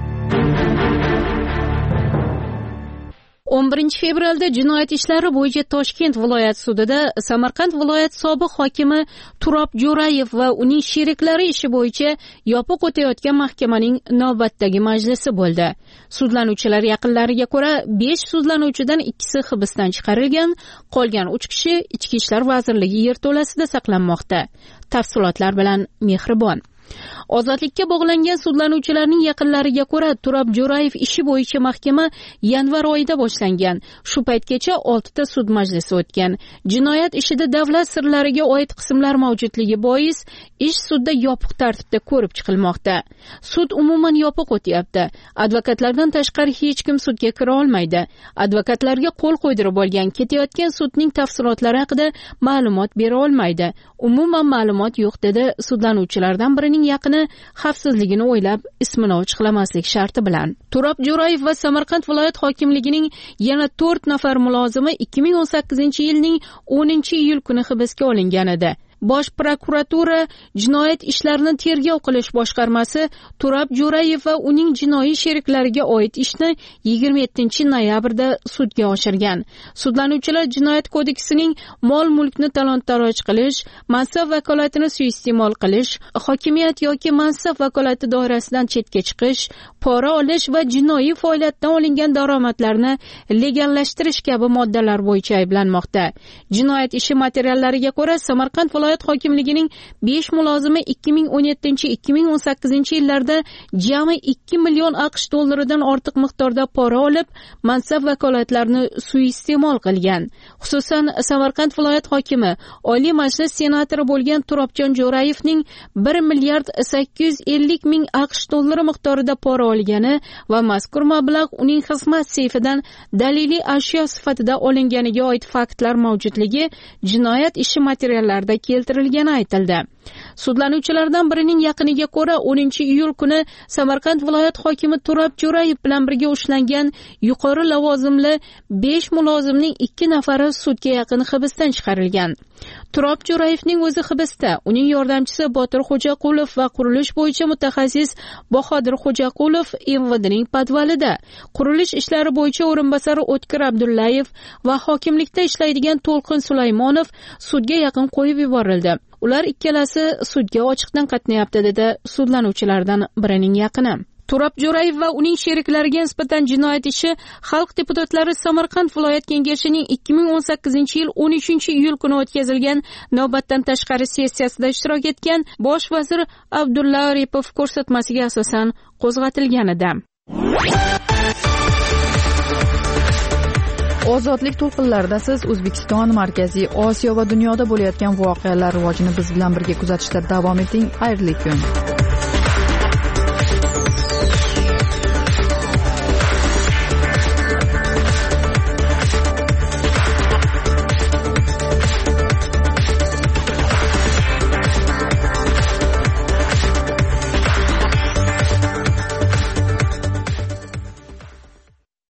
o'n birinchi fevralda jinoyat ishlari bo'yicha Toshkent viloyat sudida Samarqand viloyat sobiq hokimi Turob Jo'rayev va uning sheriklari ishi bo'yicha yopiq o'tayotgan mahkamaning navbatdagi majlisi bo'ldi. Sudlanuvchilar yaqinlariga ko'ra, besh sudlanuvchidan ikkisi hibsdan chiqarilgan, qolgan uch kishi Ichki ishlar vazirligi yerto'lasida saqlanmoqda. Tafsilotlar bilan Mehribon. Ozodlikka bog'langan sudlanuvchilarning yaqinlariga ko'ra, Turob Jo'rayev ishi bo'yicha mahkama yanvar oyida boshlangan. Shu paytgacha oltita sud majlisi o'tgan. Jinoyat ishida davlat sirlariga oid qismlar mavjudligi bois ish sudda yopiq tartibda ko'rib chiqilmoqda. Sud umuman yopiq o'tyapti. Advokatlardan tashqari hech kim sudga kira olmaydi. Advokatlarga qo'l qo'ydirib olgan ketayotgan sudning tafsilotlari haqida ma'lumot bera olmaydi. Umuman ma'lumot yo'q dedi sudlanuvchilardan birining yaqini xavfsizligini o'ylab ismini ochiqlamaslik sharti bilan. Turob Jo'rayev va Samarqand viloyat hokimligining yana to'rt nafar mulozimi ikki ming o'n sakkizinchi yilning o'ninchi iyul kuni hibsga olingan edi. Bosh prokuratura jinoyat ishlarini tergov qilish boshqarmasi Turob Jo'rayev va uning jinoiy sheriklariga oid ishni yigirma yettinchi noyabrda sudga oshirgan. Sudlanuvchilar jinoyat kodeksining mol-mulkni talon-taroj qilish, mansab vakolatini suiiste'mol qilish, hokimiyat yoki mansab vakolati doirasidan chetga chiqish, pora olish va jinoiy faoliyatdan olingan daromadlarni legallashtirish kabi moddalar bo'yicha ayblanmoqda. Jinoyat ishi materiallariga ko'ra, Samarqand viloyat hokimligining besh mulozimi ikki ming o'n yettinchi ikki ming o'n sakkizinchi yillarda jami ikki million AQSh dollaridan ortiq miqdorda pora olib, mansab vakolatlarini suiiste'mol qilgan. Xususan, Samarqand viloyat hokimi Oliy Majlis senatori bo'lgan Turobjon Jo'rayevning bir milliard sakkiz yuz ellik ming AQSh dollari miqdorida pora olgani va mazkur mablag' uning xizmat seyfidan daliliy ashyo sifatida olinganiga oid faktlar mavjudligi jinoyat ishi materiallarida keltirilgani aytildi. Sudlanuvchilardan birining yaqiniga ko'ra, o'ninchi iyul kuni Samarqand viloyat hokimi Turob Jo'rayev bilan birga ushlangan yuqori lavozimli besh mulozimning ikki nafari sudga yaqin hibsdan chiqarilgan. Turob Jo'rayevning o'zi hibsda, uning yordamchisi Botir Xo'jaqulov va qurilish bo'yicha mutaxassis Bahodir Xo'jaqulov M V Dning podvalida. Qurilish ishlari bo'yicha o'rinbosari O'tkir Abdullayev va hokimlikda ishlaydigan To'lqin Sulaymonov sudga yaqin qo'yib yuborildi. ular ikkalasi sudga ochiqdan qatnayapti, dedi sudlanuvchilardan birining yaqini. Turab Jo'rayev va uning sheriklariga nisbatan jinoyat ishi Xalq deputatlari Samarqand viloyat kengashining ikki ming o'n sakkizinchi yil o'n uchinchi iyul kuni o'tkazilgan navbatdan tashqari sessiyasida ishtirok etgan bosh vazir Abdulla Aripov ko'rsatmasiga asosan qo'zg'atilgan edi. Ozodlik to'lqinlarida siz O'zbekiston, Markaziy Osiyo va dunyoda bo'layotgan voqealar rivojini biz bilan birga kuzatishda davom eting. Xayrli kun.